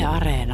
Areena.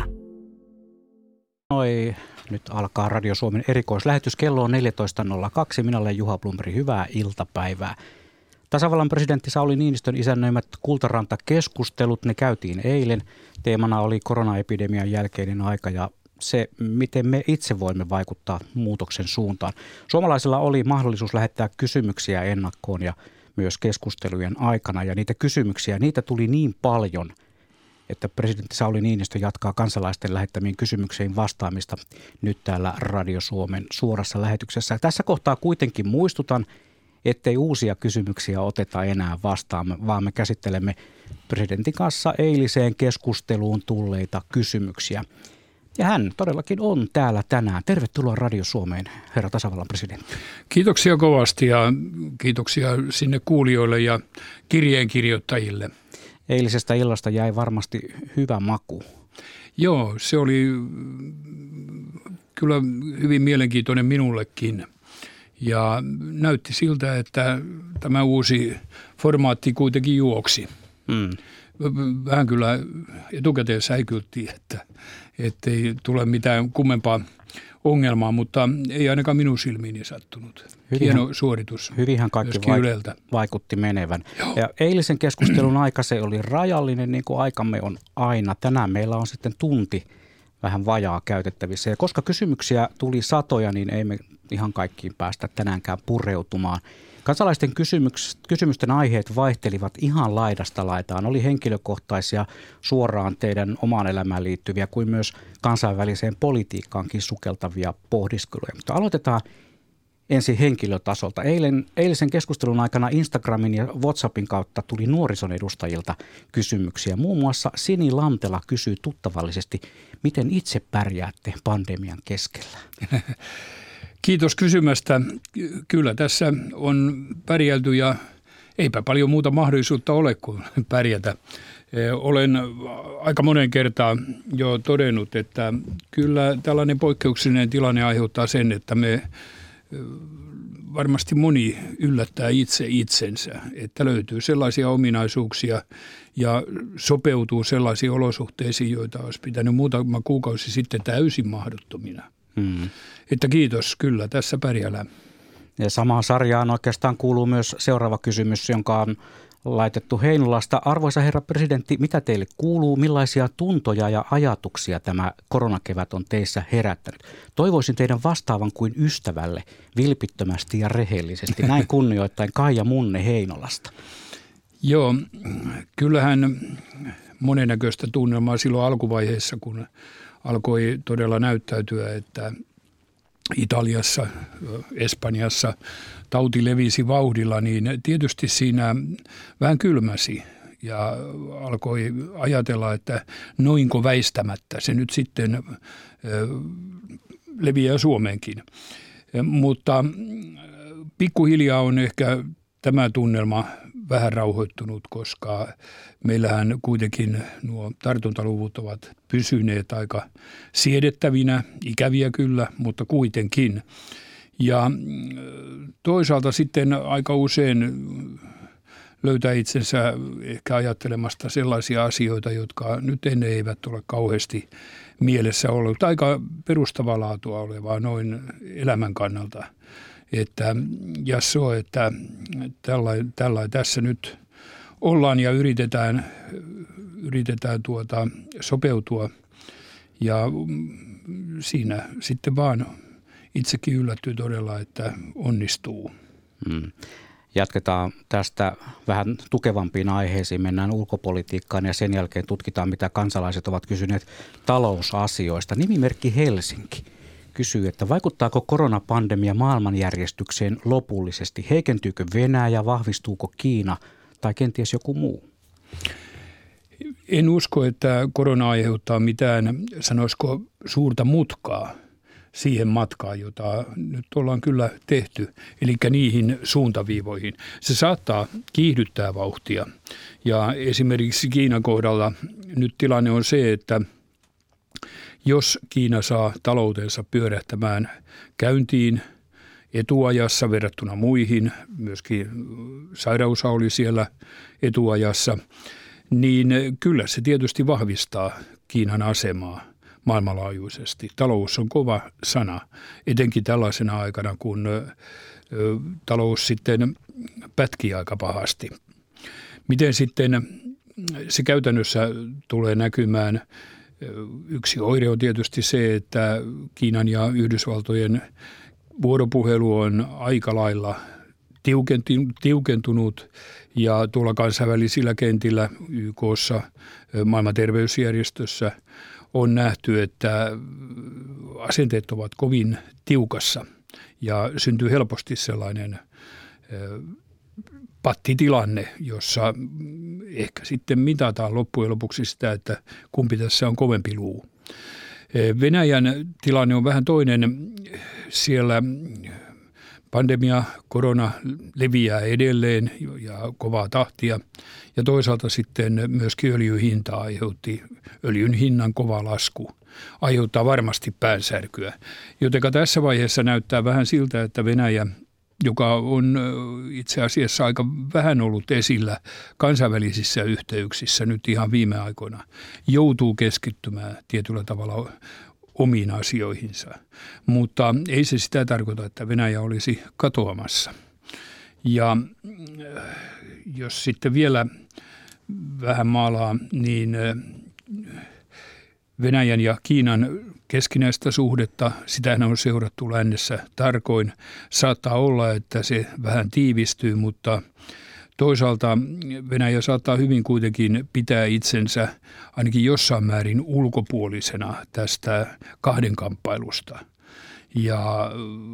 Nyt alkaa Radio Suomen erikoislähetys. Kello on 14.02. Minä olen Juha Blomberg. Hyvää iltapäivää. Tasavallan presidentti Sauli Niinistön isännöimät Kultaranta-keskustelut, ne käytiin eilen. Teemana oli koronaepidemian jälkeinen aika ja se, miten me itse voimme vaikuttaa muutoksen suuntaan. Suomalaisilla oli mahdollisuus lähettää kysymyksiä ennakkoon ja myös keskustelujen aikana. Ja niitä kysymyksiä, niitä tuli niin paljon, että presidentti Sauli Niinistö jatkaa kansalaisten lähettämiin kysymyksiin vastaamista nyt täällä Radio Suomen suorassa lähetyksessä. Tässä kohtaa kuitenkin muistutan, ettei uusia kysymyksiä oteta enää vastaan, vaan me käsittelemme presidentin kanssa eiliseen keskusteluun tulleita kysymyksiä. Ja hän todellakin on täällä tänään. Tervetuloa Radio Suomeen, herra tasavallan presidentti. Kiitoksia kovasti ja kiitoksia sinne kuulijoille ja kirjeenkirjoittajille. Eilisestä illasta jäi varmasti hyvä maku. Joo, se oli kyllä hyvin mielenkiintoinen minullekin. Ja näytti siltä, että tämä uusi formaatti kuitenkin juoksi. Vähän kyllä etukäteen säikyttiin, että ei tule mitään kummempaa ongelmaa, mutta ei ainakaan minun silmiini sattunut. Hieno suoritus. Hyvinhän kaikki vaikutti menevän. Joo. Ja eilisen keskustelun aika se oli rajallinen, niin kuin aikamme on aina. Tänään meillä on sitten tunti vähän vajaa käytettävissä. Ja koska kysymyksiä tuli satoja, niin ei me ihan kaikkiin päästä tänäänkään pureutumaan. Kansalaisten kysymysten aiheet vaihtelivat ihan laidasta laitaan. Oli henkilökohtaisia, suoraan teidän omaan elämään liittyviä kuin myös kansainväliseen politiikkaankin sukeltavia pohdiskeluja. Mutta aloitetaan ensin henkilötasolta. Eilisen keskustelun aikana Instagramin ja WhatsAppin kautta tuli nuorison edustajilta kysymyksiä. Muun muassa Sini Lantela kysyi tuttavallisesti, miten itse pärjäätte pandemian keskellä? Kiitos kysymästä. Kyllä tässä on pärjälty ja eipä paljon muuta mahdollisuutta ole kuin pärjätä. Olen aika monen kertaa jo todennut, että kyllä tällainen poikkeuksellinen tilanne aiheuttaa sen, että me varmasti moni yllättää itse itsensä, että löytyy sellaisia ominaisuuksia ja sopeutuu sellaisiin olosuhteisiin, joita olisi pitänyt muutama kuukausi sitten täysin mahdottomina. Että kiitos, kyllä tässä pärjällään. Ja samaan sarjaan oikeastaan kuuluu myös seuraava kysymys, jonka on laitettu Heinolasta. Arvoisa herra presidentti, mitä teille kuuluu? Millaisia tuntoja ja ajatuksia tämä koronakevät on teissä herättänyt? Toivoisin teidän vastaavan kuin ystävälle, vilpittömästi ja rehellisesti. Näin kunnioittain Kaija Munne Heinolasta. Joo, kyllähän monennäköistä tunnelmaa silloin alkuvaiheessa, kun alkoi todella näyttäytyä, että Italiassa, Espanjassa tauti levisi vauhdilla, niin tietysti siinä vähän kylmäsi ja alkoi ajatella, että noinko väistämättä se nyt sitten leviää Suomeenkin. Mutta pikkuhiljaa on ehkä tämä tunnelma vähän rauhoittunut, koska meillähän kuitenkin nuo tartuntaluvut ovat pysyneet aika siedettävinä, ikäviä kyllä, mutta kuitenkin. Ja toisaalta sitten aika usein löytää itsensä ehkä ajattelemasta sellaisia asioita, jotka nyt ennen eivät ole kauheasti mielessä ollut. Aika perustavaa laatua olevaa noin elämän kannalta. Että jasso, että tällainen tässä nyt ollaan ja yritetään sopeutua ja siinä sitten vaan itsekin yllättyy todella, että onnistuu. Jatketaan tästä vähän tukevampiin aiheisiin. Mennään ulkopolitiikkaan ja sen jälkeen tutkitaan, mitä kansalaiset ovat kysyneet talousasioista. Nimimerkki Helsinki kysyy, että vaikuttaako koronapandemia maailmanjärjestykseen lopullisesti? Heikentyykö Venäjä, vahvistuuko Kiina tai kenties joku muu? En usko, että korona aiheuttaa mitään, sanoisiko, suurta mutkaa siihen matkaan, jota nyt ollaan kyllä tehty, eli niihin suuntaviivoihin. Se saattaa kiihdyttää vauhtia ja esimerkiksi Kiinan kohdalla nyt tilanne on se, että jos Kiina saa taloutensa pyörähtämään käyntiin etuajassa verrattuna muihin, myöskin sairausa oli siellä etuajassa, niin kyllä se tietysti vahvistaa Kiinan asemaa maailmanlaajuisesti. Talous on kova sana, etenkin tällaisena aikana, kun talous sitten pätkii aika pahasti. Miten sitten se käytännössä tulee näkymään? Yksi oire on tietysti se, että Kiinan ja Yhdysvaltojen vuoropuhelu on aika lailla tiukentunut ja tuolla kansainvälisillä kentillä YK:ssa, maailman terveysjärjestössä on nähty, että asenteet ovat kovin tiukassa ja syntyy helposti sellainen pattitilanne, jossa ehkä sitten mitataan loppujen lopuksi sitä, että kumpi tässä on kovempi luu. Venäjän tilanne on vähän toinen. Siellä pandemia, korona leviää edelleen ja kovaa tahtia. Ja toisaalta sitten myöskin öljyn hinta aiheutti, öljyn hinnan kova lasku aiheuttaa varmasti päänsärkyä. Jotenka tässä vaiheessa näyttää vähän siltä, että Venäjä, joka on itse asiassa aika vähän ollut esillä kansainvälisissä yhteyksissä nyt ihan viime aikoina, joutuu keskittymään tietyllä tavalla omiin asioihinsa. Mutta ei se sitä tarkoita, että Venäjä olisi katoamassa. Ja jos sitten vielä vähän maalaa, niin Venäjän ja Kiinan keskinäistä suhdetta, sitähän on seurattu lännessä tarkoin. Saattaa olla, että se vähän tiivistyy, mutta toisaalta Venäjä saattaa hyvin kuitenkin pitää itsensä ainakin jossain määrin ulkopuolisena tästä kahdenkamppailusta. Ja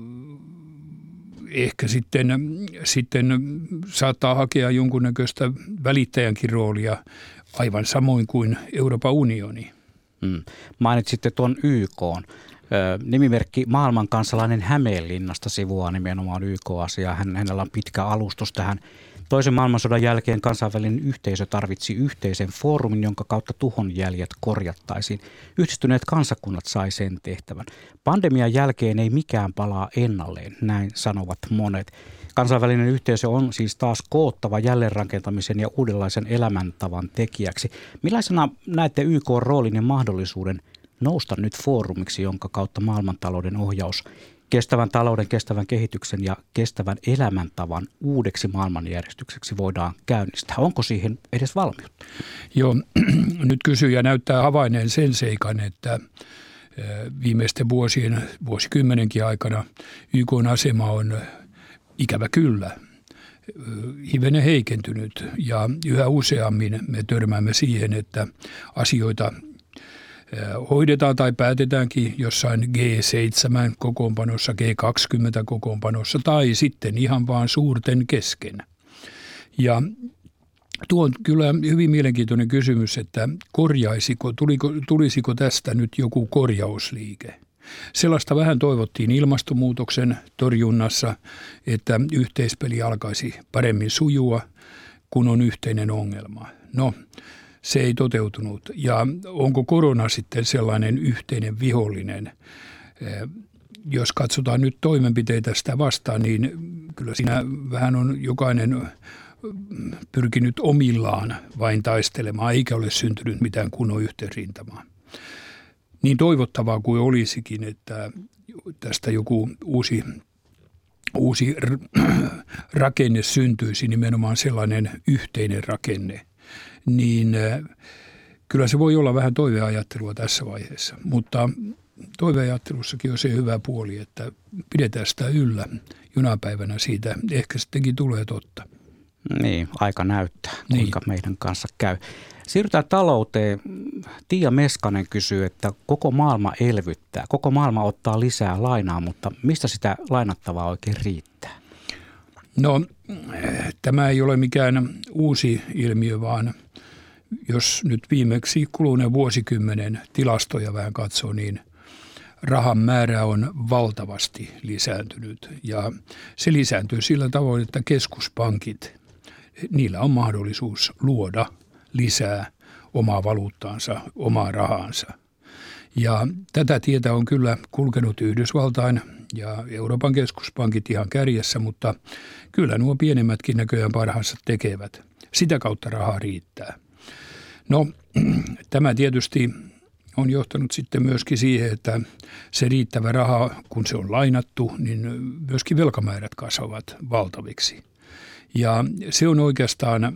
ehkä sitten saattaa hakea jonkunnäköistä välittäjänkin roolia aivan samoin kuin Euroopan unioni. Mainitsitte tuon YK:n. Nimimerkki maailmankansalainen Hämeenlinnasta sivuaa nimenomaan YK-asiaa. Hänellä on pitkä alustus tähän. Toisen maailmansodan jälkeen kansainvälinen yhteisö tarvitsi yhteisen foorumin, jonka kautta tuhon jäljet korjattaisiin. Yhdistyneet kansakunnat sai sen tehtävän. Pandemian jälkeen ei mikään palaa ennalleen, näin sanovat monet. Kansainvälinen yhteisö on siis taas koottava jälleenrakentamisen ja uudenlaisen elämäntavan tekijäksi. Millaisena näette YK-roolin ja mahdollisuuden nousta nyt foorumiksi, jonka kautta maailmantalouden ohjaus kestävän talouden, kestävän kehityksen ja kestävän elämäntavan uudeksi maailmanjärjestykseksi voidaan käynnistää? Onko siihen edes valmiutta? Joo, nyt kysyjä näyttää havainneen sen seikan, että viimeisten vuosikymmenenkin aikana YK:n asema on ikävä kyllä hivenen heikentynyt ja yhä useammin me törmäämme siihen, että asioita hoidetaan tai päätetäänkin jossain G7-kokoonpanossa, G20-kokoonpanossa tai sitten ihan vaan suurten kesken. Ja tuo on kyllä hyvin mielenkiintoinen kysymys, että tulisiko tästä nyt joku korjausliike? Sellaista vähän toivottiin ilmastonmuutoksen torjunnassa, että yhteispeli alkaisi paremmin sujua, kun on yhteinen ongelma. No, se ei toteutunut. Ja onko korona sitten sellainen yhteinen vihollinen? Jos katsotaan nyt toimenpiteitä sitä vastaan, niin kyllä siinä vähän on jokainen pyrkinyt omillaan vain taistelemaan, eikä ole syntynyt mitään kunnon yhteenrintamaa. Niin toivottavaa kuin olisikin, että tästä joku uusi rakenne syntyisi, nimenomaan sellainen yhteinen rakenne, niin kyllä se voi olla vähän toiveajattelua tässä vaiheessa. Mutta toiveajattelussakin on se hyvä puoli, että pidetään sitä yllä jonapäivänä, siitä ehkä sittenkin tulee totta. Niin, aika näyttää, kuinka meidän kanssa käy. Siirrytään talouteen. Tiia Meskanen kysyy, että koko maailma elvyttää, koko maailma ottaa lisää lainaa, mutta mistä sitä lainattavaa oikein riittää? No, tämä ei ole mikään uusi ilmiö, vaan jos nyt viimeksi kuluneen vuosikymmenen tilastoja vähän katsoo, niin rahan määrä on valtavasti lisääntynyt. Ja se lisääntyy sillä tavoin, että keskuspankit, niillä on mahdollisuus luoda lisää omaa valuuttaansa, omaa rahaansa. Ja tätä tietä on kyllä kulkenut Yhdysvaltain ja Euroopan keskuspankit ihan kärjessä, mutta kyllä nuo pienemmätkin näköjään parhaansa tekevät. Sitä kautta rahaa riittää. No, tämä tietysti on johtanut sitten myöskin siihen, että se riittävä raha, kun se on lainattu, niin myöskin velkamäärät kasvavat valtaviksi. Ja se on oikeastaan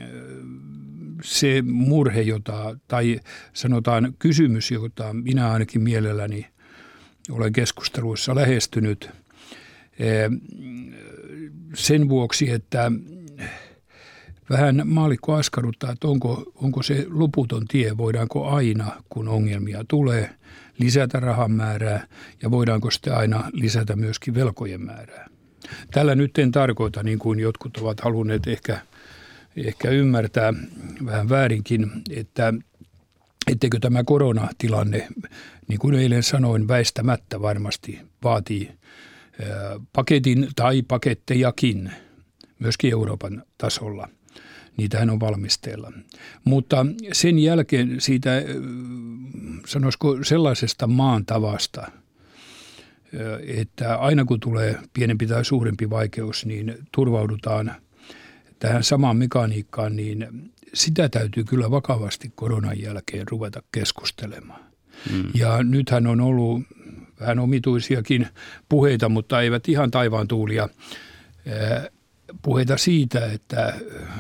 se murhe, tai sanotaan kysymys, jota minä ainakin mielelläni olen keskusteluissa lähestynyt sen vuoksi, että vähän maallikko askarruttaa, että onko se loputon tie, voidaanko aina, kun ongelmia tulee, lisätä rahan määrää ja voidaanko sitten aina lisätä myöskin velkojen määrää. Tällä nyt en tarkoita, niin kuin jotkut ovat halunneet ehkä ymmärtää vähän väärinkin, etteikö tämä koronatilanne, niin kuin eilen sanoin, väistämättä varmasti vaatii paketin tai pakettejakin myöskin Euroopan tasolla. Niitähän on valmisteilla. Mutta sen jälkeen siitä, sanoisiko sellaisesta maan tavasta, että aina kun tulee pienempi tai suurempi vaikeus, niin turvaudutaan tähän samaan mekaniikkaan, niin sitä täytyy kyllä vakavasti koronan jälkeen ruveta keskustelemaan. Ja nythän on ollut vähän omituisiakin puheita, mutta eivät ihan taivaan tuulia puheita siitä, että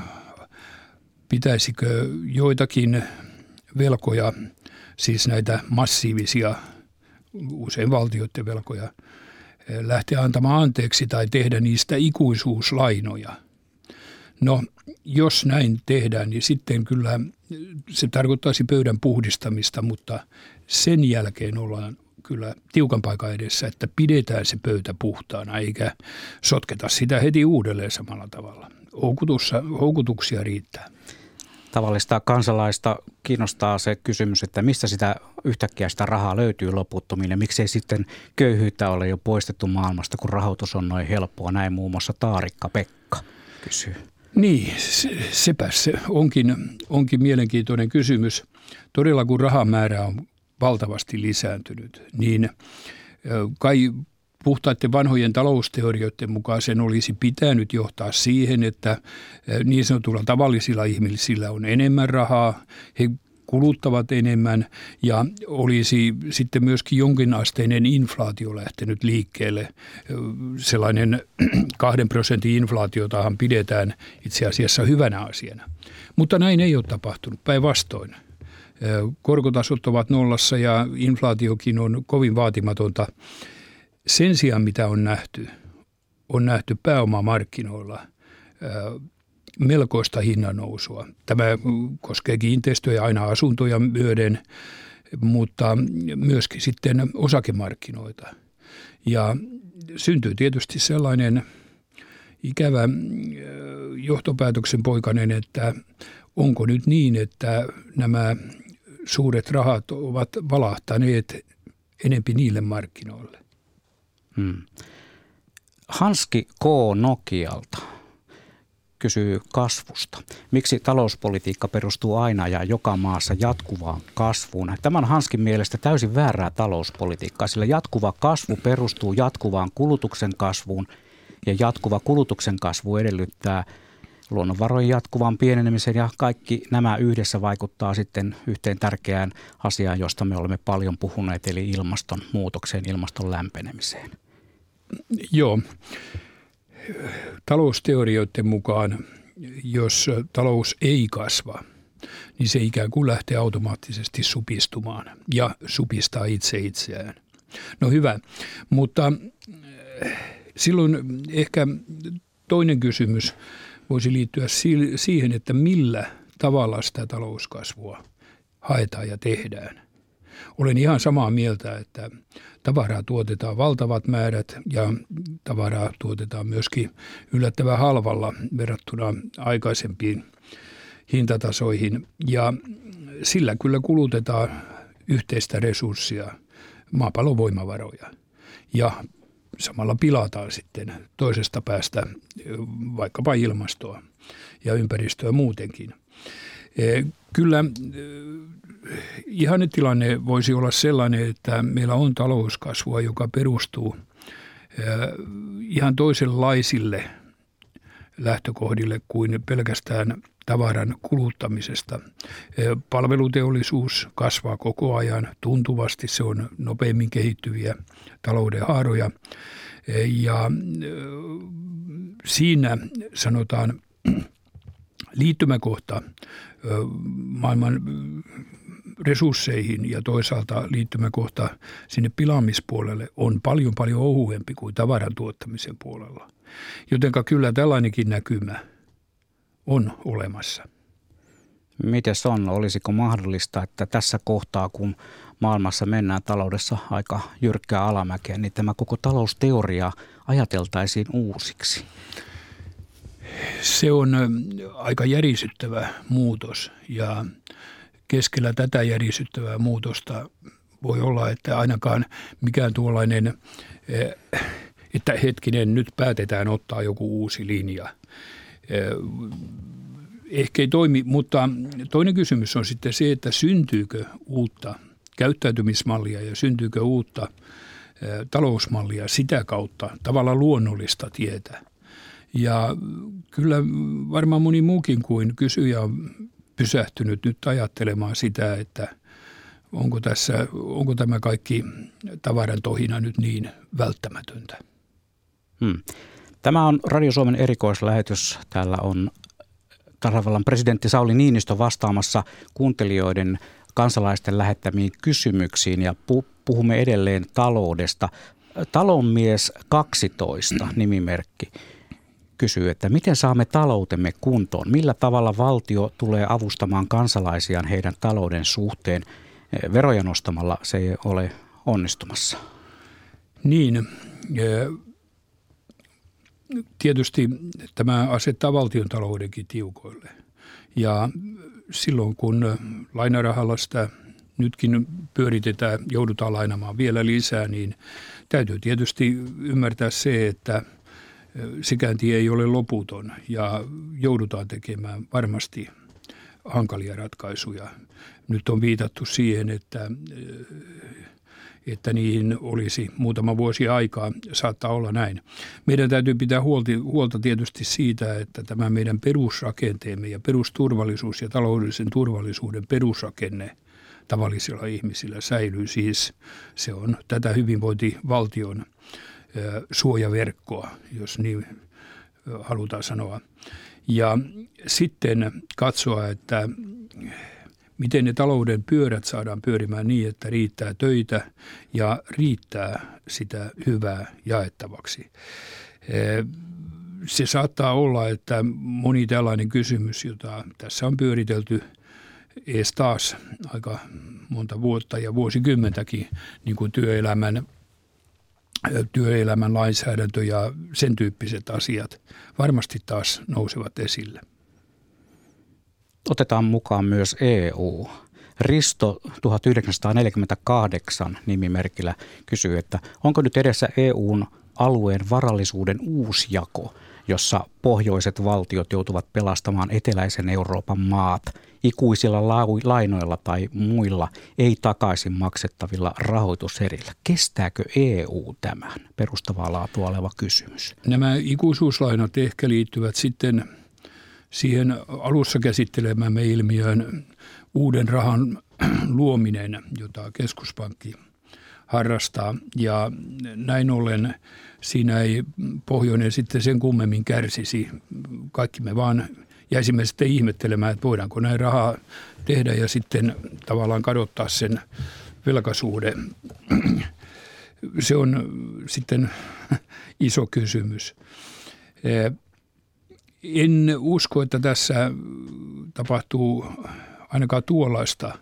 pitäisikö joitakin velkoja, siis näitä massiivisia, usein valtioiden velkoja, lähteä antamaan anteeksi tai tehdä niistä ikuisuuslainoja. No, jos näin tehdään, niin sitten kyllä se tarkoittaisi pöydän puhdistamista, mutta sen jälkeen ollaan kyllä tiukan paikan edessä, että pidetään se pöytä puhtaana eikä sotketa sitä heti uudelleen samalla tavalla. Houkutuksia riittää. Tavallista kansalaista kiinnostaa se kysymys, että mistä sitä yhtäkkiä sitä rahaa löytyy loputtomille. Miksei sitten köyhyyttä ole jo poistettu maailmasta, kun rahoitus on noin helppoa. Näin muun muassa Taarikka Pekka kysyy. Niin, sepä se onkin mielenkiintoinen kysymys. Todella kun rahan määrä on valtavasti lisääntynyt, niin kai puhtaiden vanhojen talousteorioiden mukaan sen olisi pitänyt johtaa siihen, että niin sanotulla tavallisilla ihmisillä on enemmän rahaa, he kuluttavat enemmän ja olisi sitten myöskin jonkinasteinen inflaatio lähtenyt liikkeelle. Sellainen 2% inflaatiotahan pidetään itse asiassa hyvänä asiana. Mutta näin ei ole tapahtunut, päinvastoin. Korkotasot ovat nollassa ja inflaatiokin on kovin vaatimatonta. Sen sijaan, mitä on nähty pääomamarkkinoilla melkoista hinnannousua. Tämä koskee kiinteistöjä aina asuntoja myöden, mutta myöskin sitten osakemarkkinoita. Ja syntyy tietysti sellainen ikävä johtopäätöksen poikainen, että onko nyt niin, että nämä suuret rahat ovat valahtaneet enempi niille markkinoille. Hanski K. Nokialta kysyy kasvusta. Miksi talouspolitiikka perustuu aina ja joka maassa jatkuvaan kasvuun? Tämä on Hanskin mielestä täysin väärää talouspolitiikkaa, sillä jatkuva kasvu perustuu jatkuvaan kulutuksen kasvuun ja jatkuva kulutuksen kasvu edellyttää luonnonvarojen jatkuvan pienenemisen ja kaikki nämä yhdessä vaikuttaa sitten yhteen tärkeään asiaan, josta me olemme paljon puhuneet, eli ilmastonmuutokseen, ilmaston lämpenemiseen. Joo. Talousteorioiden mukaan, jos talous ei kasva, niin se ikään kuin lähtee automaattisesti supistumaan ja supistaa itseään. No hyvä, mutta silloin ehkä toinen kysymys voisi liittyä siihen, että millä tavalla sitä talouskasvua haetaan ja tehdään. Olen ihan samaa mieltä, että tavaraa tuotetaan valtavat määrät ja tavaraa tuotetaan myöskin yllättävän halvalla verrattuna aikaisempiin hintatasoihin. Ja sillä kyllä kulutetaan yhteistä resurssia, maapallon voimavaroja. Ja samalla pilataan sitten toisesta päästä vaikkapa ilmastoa ja ympäristöä muutenkin. Kyllä ihannetilanne voisi olla sellainen, että meillä on talouskasvua, joka perustuu ihan toisenlaisille lähtökohdille kuin pelkästään tavaran kuluttamisesta. Palveluteollisuus kasvaa koko ajan tuntuvasti, se on nopeimmin kehittyviä talouden haaroja ja siinä sanotaan liittymäkohta maailman resursseihin ja toisaalta liittymäkohta sinne pilaamispuolelle on paljon ohuempi kuin tavaran tuottamisen puolella. Jotenka kyllä tällainenkin näkymä on olemassa. Mites on? Olisiko mahdollista, että tässä kohtaa, kun maailmassa mennään taloudessa aika jyrkkää alamäkeä, niin tämä koko talousteoria ajateltaisiin uusiksi? Se on aika järisyttävä muutos ja keskellä tätä järisyttävää muutosta voi olla, että ainakaan mikään tuollainen, että hetkinen, nyt päätetään ottaa joku uusi linja. Ehkä ei toimi, mutta toinen kysymys on sitten se, että syntyykö uutta käyttäytymismallia ja syntyykö uutta talousmallia sitä kautta tavallaan luonnollista tietä. Ja kyllä varmaan moni muukin kuin kysyjä on pysähtynyt nyt ajattelemaan sitä, että onko tämä kaikki tavaran tohina nyt niin välttämätöntä. Tämä on Radio Suomen erikoislähetys. Täällä on tasavallan presidentti Sauli Niinistö vastaamassa kuuntelijoiden kansalaisten lähettämiin kysymyksiin ja puhumme edelleen taloudesta. Talonmies 12 nimimerkki kysyy, että miten saamme taloutemme kuntoon? Millä tavalla valtio tulee avustamaan kansalaisiaan heidän talouden suhteen? Veroja nostamalla se ei ole onnistumassa. Niin, tietysti tämä asettaa valtiontaloudenkin tiukoille. Ja silloin kun lainarahalla sitä nytkin pyöritetään, joudutaan lainamaan vielä lisää, niin täytyy tietysti ymmärtää se, että sekään tie ei ole loputon ja joudutaan tekemään varmasti hankalia ratkaisuja. Nyt on viitattu siihen, että niihin olisi muutama vuosi aikaa, saattaa olla näin. Meidän täytyy pitää huolta tietysti siitä, että tämä meidän perusrakenteemme ja perusturvallisuus ja taloudellisen turvallisuuden perusrakenne tavallisilla ihmisillä säilyy. Siis se on tätä hyvinvointivaltion suojaverkkoa, jos niin halutaan sanoa. Ja sitten katsoa, että miten ne talouden pyörät saadaan pyörimään niin, että riittää töitä ja riittää sitä hyvää jaettavaksi. Se saattaa olla, että moni tällainen kysymys, jota tässä on pyöritelty ees taas aika monta vuotta ja vuosikymmentäkin, niin kuin työelämän lainsäädäntö ja sen tyyppiset asiat varmasti taas nousevat esille. Otetaan mukaan myös EU. Risto 1948 nimimerkillä kysyy, että onko nyt edessä EUn alueen varallisuuden uusjako, jossa pohjoiset valtiot joutuvat pelastamaan eteläisen Euroopan maat ikuisilla lainoilla tai muilla ei takaisin maksettavilla rahoituserillä. Kestääkö EU tämän? Perustavaa laatua oleva kysymys. Nämä ikuisuuslainat ehkä liittyvät sitten siihen alussa käsittelemämme ilmiöön uuden rahan luominen, jota keskuspankki harrastaa. Ja näin ollen siinä ei pohjoinen sitten sen kummemmin kärsisi. Kaikki me vaan jäisimme sitten ihmettelemään, että voidaanko näin rahaa tehdä ja sitten tavallaan kadottaa sen velkasuhde. Se on sitten iso kysymys. En usko, että tässä tapahtuu ainakaan tuollaista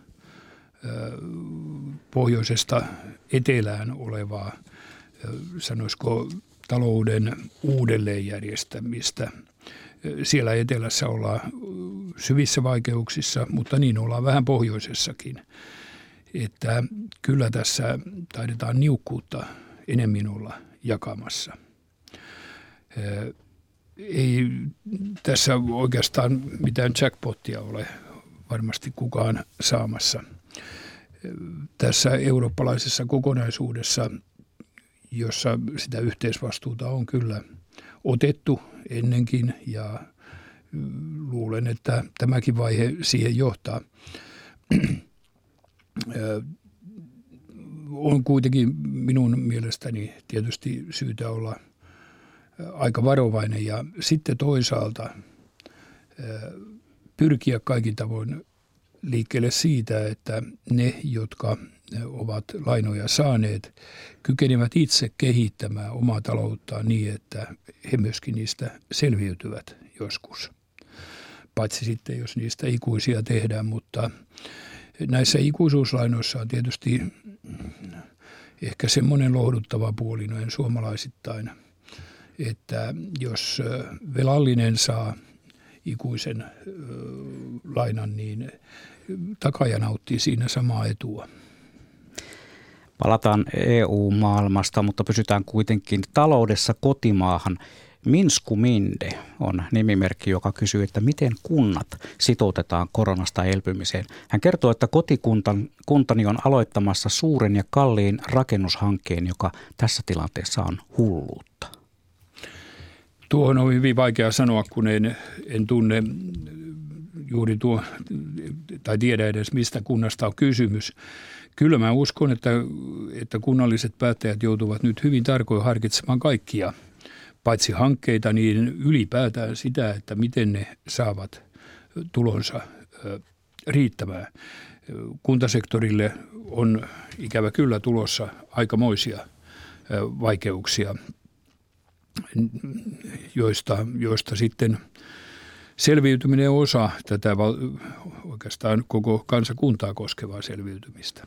pohjoisesta etelään olevaa, sanoisiko talouden uudelleenjärjestämistä. Siellä etelässä ollaan syvissä vaikeuksissa, mutta niin ollaan vähän pohjoisessakin. Että kyllä tässä taidetaan niukkuutta enemmän olla jakamassa. Ei tässä oikeastaan mitään jackpottia ole varmasti kukaan saamassa. Tässä eurooppalaisessa kokonaisuudessa, jossa sitä yhteisvastuuta on kyllä otettu ennenkin ja luulen, että tämäkin vaihe siihen johtaa. On kuitenkin minun mielestäni tietysti syytä olla aika varovainen ja sitten toisaalta pyrkiä kaikin tavoin liikkeelle siitä, että ne, jotka ovat lainoja saaneet, kykenevät itse kehittämään omaa talouttaan niin, että he myöskin niistä selviytyvät joskus. Paitsi sitten, jos niistä ikuisia tehdään, mutta näissä ikuisuuslainoissa on tietysti ehkä semmoinen lohduttava puoli noin suomalaisittain, että jos velallinen saa ikuisen lainan, niin takaaja nauttii siinä samaa etua. Palataan EU-maailmasta, mutta pysytään kuitenkin taloudessa kotimaahan. Minsku Minde on nimimerkki, joka kysyy, että miten kunnat sitoutetaan koronasta elpymiseen. Hän kertoo, että kotikuntani on aloittamassa suuren ja kalliin rakennushankkeen, joka tässä tilanteessa on hulluutta. Tuohon on hyvin vaikea sanoa, kun en tunne juuri tai tiedä edes mistä kunnasta on kysymys. Kyllä mä uskon, että kunnalliset päättäjät joutuvat nyt hyvin tarkoin harkitsemaan kaikkia, paitsi hankkeita, niin ylipäätään sitä, että miten ne saavat tulonsa riittämään. Kuntasektorille on ikävä kyllä tulossa aikamoisia vaikeuksia, joista sitten selviytyminen on osa tätä oikeastaan koko kansakuntaa koskevaa selviytymistä.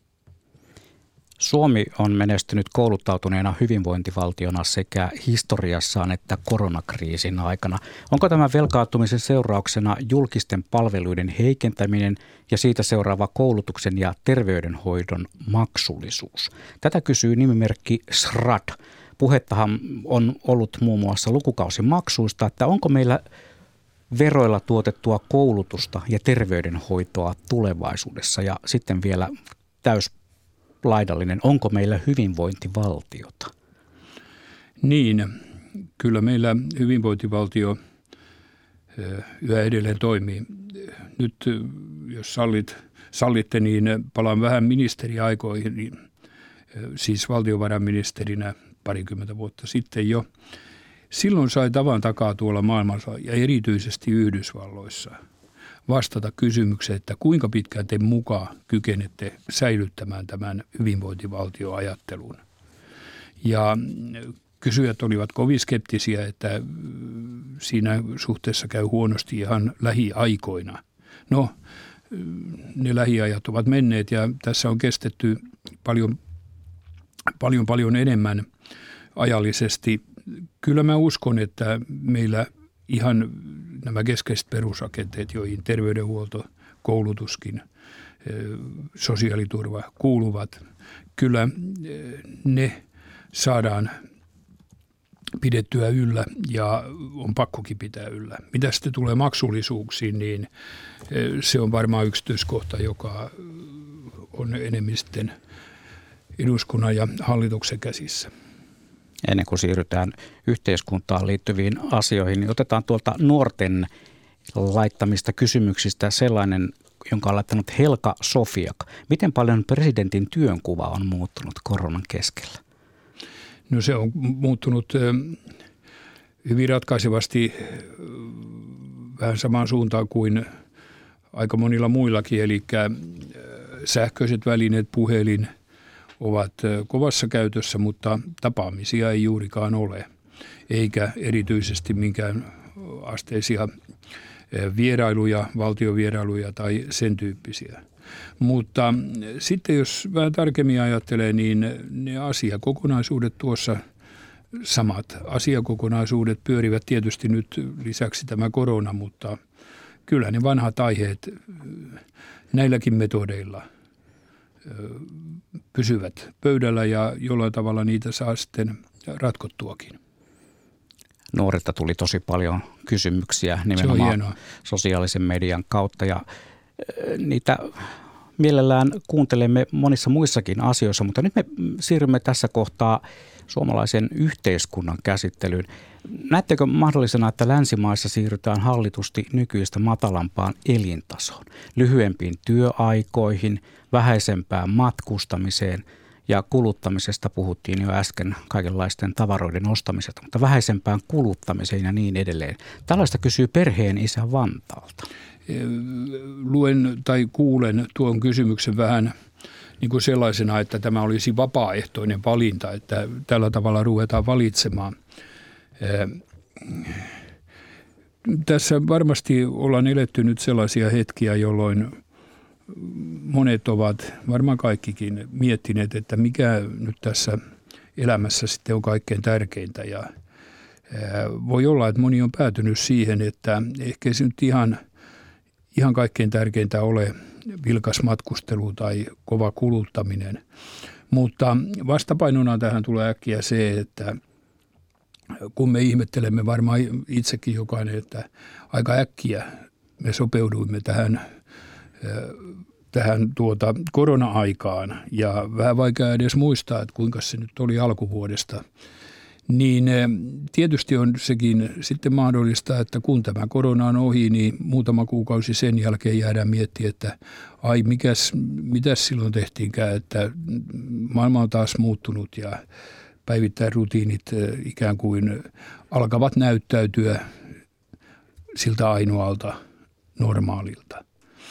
Suomi on menestynyt kouluttautuneena hyvinvointivaltiona sekä historiassaan että koronakriisin aikana. Onko tämän velkaantumisen seurauksena julkisten palveluiden heikentäminen ja siitä seuraava koulutuksen ja terveydenhoidon maksullisuus? Tätä kysyy nimimerkki Srad. Puhettahan on ollut muun muassa lukukausimaksuista, että onko meillä veroilla tuotettua koulutusta ja terveydenhoitoa tulevaisuudessa ja sitten vielä täyslaidallinen, onko meillä hyvinvointivaltiota? Niin, kyllä meillä hyvinvointivaltio yhä edelleen toimii. Nyt jos sallitte, niin palaan vähän ministeriaikoihin, niin, siis valtiovarainministerinä parikymmentä vuotta sitten jo. Silloin sai tavan takaa tuolla maailmassa ja erityisesti Yhdysvalloissa vastata kysymykseen, että kuinka pitkään te mukaan kykenette säilyttämään tämän hyvinvointivaltioajattelun. Ja kysyjät olivat kovin skeptisiä, että siinä suhteessa käy huonosti ihan lähiaikoina. No, ne lähiajat ovat menneet ja tässä on kestetty paljon enemmän ajallisesti. Kyllä mä uskon, että meillä ihan nämä keskeiset perusrakenteet, joihin terveydenhuolto, koulutuskin, sosiaaliturva kuuluvat, kyllä ne saadaan pidettyä yllä ja on pakkokin pitää yllä. Mitä sitten tulee maksullisuuksiin, niin se on varmaan yksityiskohta, joka on enemmistön eduskunnan ja hallituksen käsissä. Ennen kuin siirrytään yhteiskuntaan liittyviin asioihin, niin otetaan tuolta nuorten laittamista kysymyksistä sellainen, jonka on laittanut Helka Sofiak. Miten paljon presidentin työnkuva on muuttunut koronan keskellä? No se on muuttunut hyvin ratkaisevasti vähän samaan suuntaan kuin aika monilla muillakin, eli sähköiset välineet, puhelin ovat kovassa käytössä, mutta tapaamisia ei juurikaan ole, eikä erityisesti minkään asteisia vierailuja, valtiovierailuja tai sen tyyppisiä. Mutta sitten jos vähän tarkemmin ajattelee, niin ne asiakokonaisuudet tuossa, samat asiakokonaisuudet pyörivät tietysti nyt lisäksi tämä korona, mutta kyllä ne vanhat aiheet näilläkin metodeilla pysyvät pöydällä ja jollain tavalla niitä saa sitten ratkottuakin. Nuorilta tuli tosi paljon kysymyksiä nimenomaan sosiaalisen median kautta ja niitä mielellään kuuntelemme monissa muissakin asioissa, mutta nyt me siirrymme tässä kohtaa suomalaisen yhteiskunnan käsittelyyn. Näettekö mahdollisena, että länsimaissa siirrytään hallitusti nykyistä matalampaan elintasoon, lyhyempiin työaikoihin, vähäisempään matkustamiseen ja kuluttamisesta puhuttiin jo äsken, kaikenlaisten tavaroiden ostamisesta, mutta vähäisempään kuluttamiseen ja niin edelleen. Tällaista kysyy perheen isä Vantaalta. Luen tai kuulen tuon kysymyksen vähän niin kuin sellaisena, että tämä olisi vapaaehtoinen valinta, että tällä tavalla ruvetaan valitsemaan. Tässä varmasti ollaan eletty nyt sellaisia hetkiä, jolloin monet ovat, varmaan kaikkikin, miettineet, että mikä nyt tässä elämässä sitten on kaikkein tärkeintä. Ja voi olla, että moni on päätynyt siihen, että ehkä se nyt ihan kaikkein tärkeintä ole vilkas matkustelu tai kova kuluttaminen. Mutta vastapainona tähän tulee äkkiä se, että kun me ihmettelemme varmaan itsekin jokainen, että aika äkkiä me sopeuduimme tähän korona-aikaan ja vähän vaikea edes muistaa, että kuinka se nyt oli alkuvuodesta, niin tietysti on sekin sitten mahdollista, että kun tämä korona on ohi, niin muutama kuukausi sen jälkeen jäädään miettimään, että mitäs silloin tehtiinkään, että maailma on taas muuttunut ja päivittäin rutiinit ikään kuin alkavat näyttäytyä siltä ainoalta normaalilta.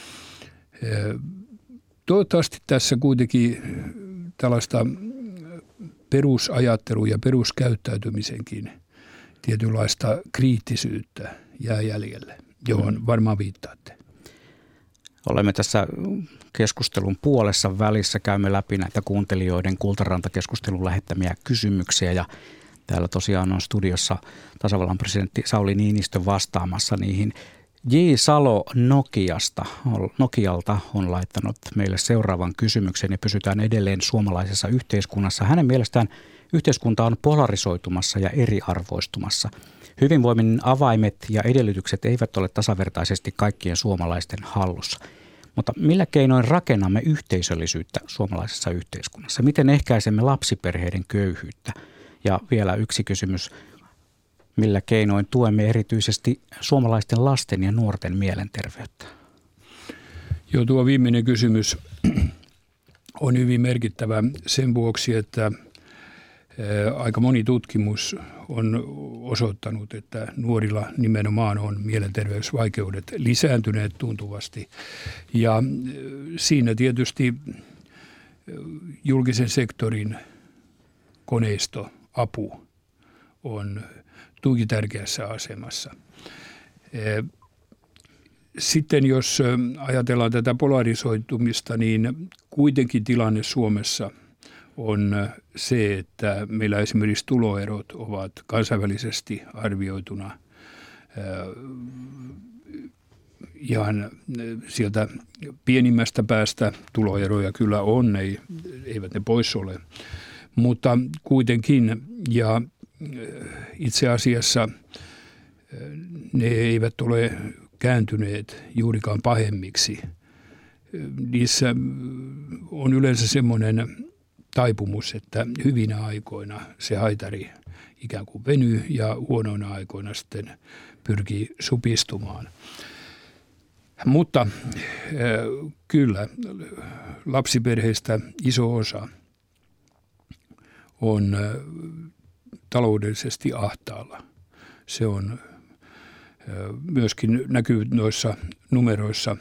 Toivottavasti tässä kuitenkin tällaista perusajattelua ja peruskäyttäytymisenkin tietynlaista kriittisyyttä jää jäljelle, johon varmaan viittaatte. Olemme tässä keskustelun puolessa välissä, käymme läpi näitä kuuntelijoiden Kultaranta-keskustelun lähettämiä kysymyksiä ja täällä tosiaan on studiossa tasavallan presidentti Sauli Niinistö vastaamassa niihin. J. Salo Nokialta on laittanut meille seuraavan kysymyksen ja pysytään edelleen suomalaisessa yhteiskunnassa. Hänen mielestään yhteiskunta on polarisoitumassa ja eriarvoistumassa. Hyvinvoinnin avaimet ja edellytykset eivät ole tasavertaisesti kaikkien suomalaisten hallussa. Mutta millä keinoin rakennamme yhteisöllisyyttä suomalaisessa yhteiskunnassa? Miten ehkäisemme lapsiperheiden köyhyyttä? Ja vielä yksi kysymys. Millä keinoin tuemme erityisesti suomalaisten lasten ja nuorten mielenterveyttä? Joo, tuo viimeinen kysymys on hyvin merkittävä sen vuoksi, että aika moni tutkimus on osoittanut, että nuorilla nimenomaan on mielenterveysvaikeudet lisääntyneet tuntuvasti. Ja siinä tietysti julkisen sektorin koneisto, apu on tuiki tärkeässä asemassa. Sitten jos ajatellaan tätä polarisoitumista, niin kuitenkin tilanne Suomessa on se, että meillä esimerkiksi tuloerot ovat kansainvälisesti arvioituna ihan sieltä pienimmästä päästä. Tuloeroja kyllä on, eivät ne pois ole, mutta kuitenkin ja itse asiassa ne eivät ole kääntyneet juurikaan pahemmiksi. Niissä on yleensä semmoinen taipumus, että hyvinä aikoina se haitari ikään kuin venyy ja huonoina aikoina sitten pyrkii supistumaan. Mutta kyllä lapsiperheistä iso osa on taloudellisesti ahtaalla. Se on myöskin näkyy noissa numeroissa.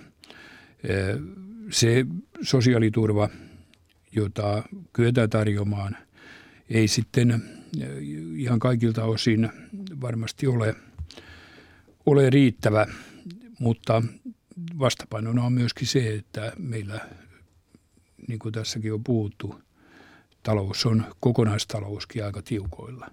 Se sosiaaliturva, jota kyetään tarjoamaan, ei sitten ihan kaikilta osin varmasti ole riittävä, mutta vastapainona on myöskin se, että meillä, niin kuin tässäkin on puhuttu, talous on kokonaistalouskin aika tiukoilla.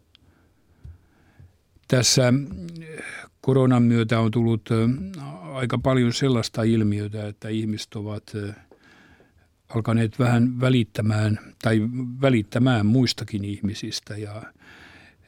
Tässä koronan myötä on tullut aika paljon sellaista ilmiötä, että ihmiset ovat alkaneet vähän välittämään muistakin ihmisistä ja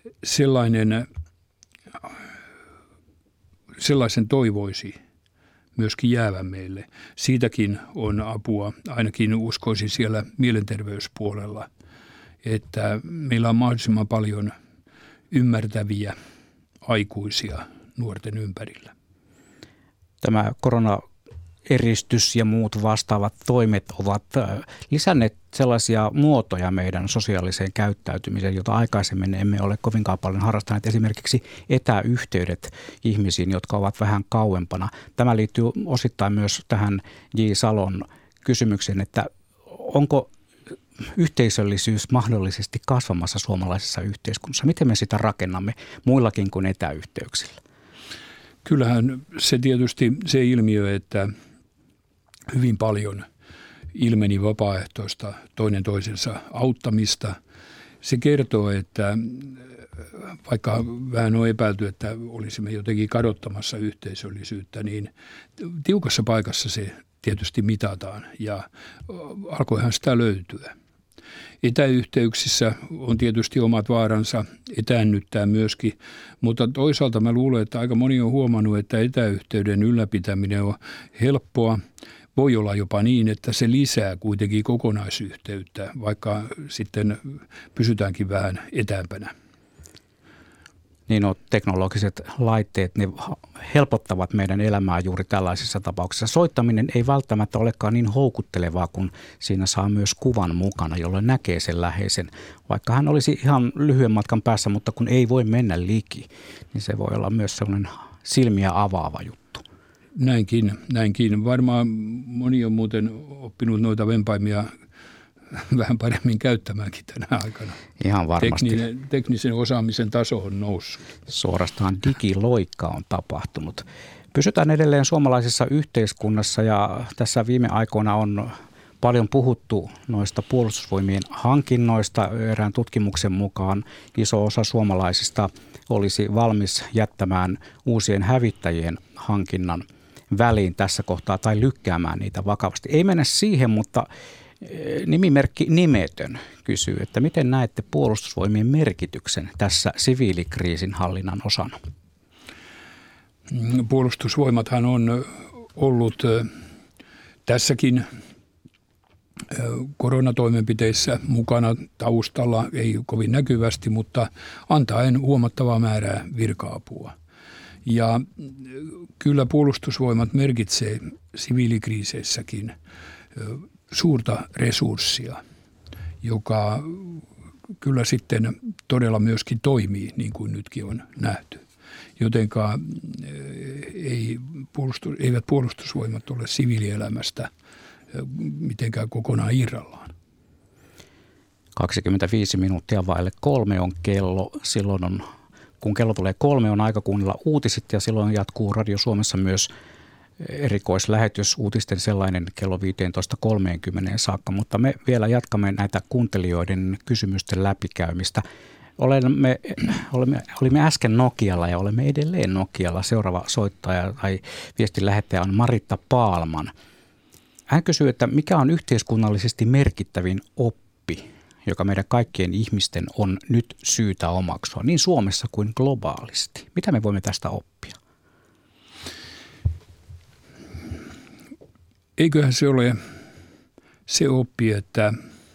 sellaisen toivoisi myöskin jäävän meille. Siitäkin on apua, ainakin uskoisin siellä mielenterveyspuolella, että meillä on mahdollisimman paljon ymmärtäviä aikuisia nuorten ympärillä. Tämä koronaeristys ja muut vastaavat toimet ovat lisänneet sellaisia muotoja meidän sosiaaliseen käyttäytymiseen, jota aikaisemmin emme ole kovinkaan paljon harrastaneet. Esimerkiksi etäyhteydet ihmisiin, jotka ovat vähän kauempana. Tämä liittyy osittain myös tähän J. Salon kysymykseen, että onko yhteisöllisyys mahdollisesti kasvamassa suomalaisessa yhteiskunnassa? Miten me sitä rakennamme muillakin kuin etäyhteyksillä? Kyllähän se tietysti se ilmiö, että hyvin paljon ilmeni vapaaehtoista toinen toisensa auttamista. Se kertoo, että vaikka vähän on epäilty, että olisimme jotenkin kadottamassa yhteisöllisyyttä, niin tiukassa paikassa se tietysti mitataan ja alkoihan sitä löytyä. Etäyhteyksissä on tietysti omat vaaransa, etäännyttää myöskin, mutta toisaalta mä luulen, että aika moni on huomannut, että etäyhteyden ylläpitäminen on helppoa. Voi olla jopa niin, että se lisää kuitenkin kokonaisyhteyttä, vaikka sitten pysytäänkin vähän etäämpänä. Niin teknologiset laitteet, ne helpottavat meidän elämää juuri tällaisissa tapauksissa. Soittaminen ei välttämättä olekaan niin houkuttelevaa, kun siinä saa myös kuvan mukana, jolloin näkee sen läheisen. Vaikka hän olisi ihan lyhyen matkan päässä, mutta kun ei voi mennä liki, niin se voi olla myös sellainen silmiä avaava juttu. Näinkin. Varmaan moni on muuten oppinut noita vempaimia vähän paremmin käyttämäänkin tänä aikana. Ihan varmasti. Teknisen osaamisen taso on noussut. Suorastaan digiloikka on tapahtunut. Pysytään edelleen suomalaisessa yhteiskunnassa ja tässä viime aikoina on paljon puhuttu noista puolustusvoimien hankinnoista. Erään tutkimuksen mukaan iso osa suomalaisista olisi valmis jättämään uusien hävittäjien hankinnan väliin tässä kohtaa tai lykkäämään niitä vakavasti. Ei mennä siihen, mutta nimimerkki Nimetön kysyy, että miten näette puolustusvoimien merkityksen tässä siviilikriisin hallinnan osana? Puolustusvoimathan on ollut tässäkin koronatoimenpiteissä mukana taustalla, ei kovin näkyvästi, mutta antaen huomattavaa määrää virka-apua. Ja kyllä puolustusvoimat merkitsee siviilikriiseissäkin suurta resurssia, joka kyllä sitten todella myöskin toimii, niin kuin nytkin on nähty. Jotenka eivät puolustusvoimat ole siviilielämästä mitenkään kokonaan irrallaan. 25 minuuttia vaille 3 on kello. Silloin kun kello tulee 3, on aika kuunnella uutiset ja silloin jatkuu Radio Suomessa myös erikoislähetys, uutisten sellainen kello 15.30 saakka, mutta me vielä jatkamme näitä kuuntelijoiden kysymysten läpikäymistä. Olimme äsken Nokialla ja olemme edelleen Nokialla. Seuraava soittaja tai viestin lähettäjä on Maritta Paalman. Hän kysyy, että mikä on yhteiskunnallisesti merkittävin oppi, joka meidän kaikkien ihmisten on nyt syytä omaksua, niin Suomessa kuin globaalisti. Mitä me voimme tästä oppia? Eiköhän se ole se oppi, että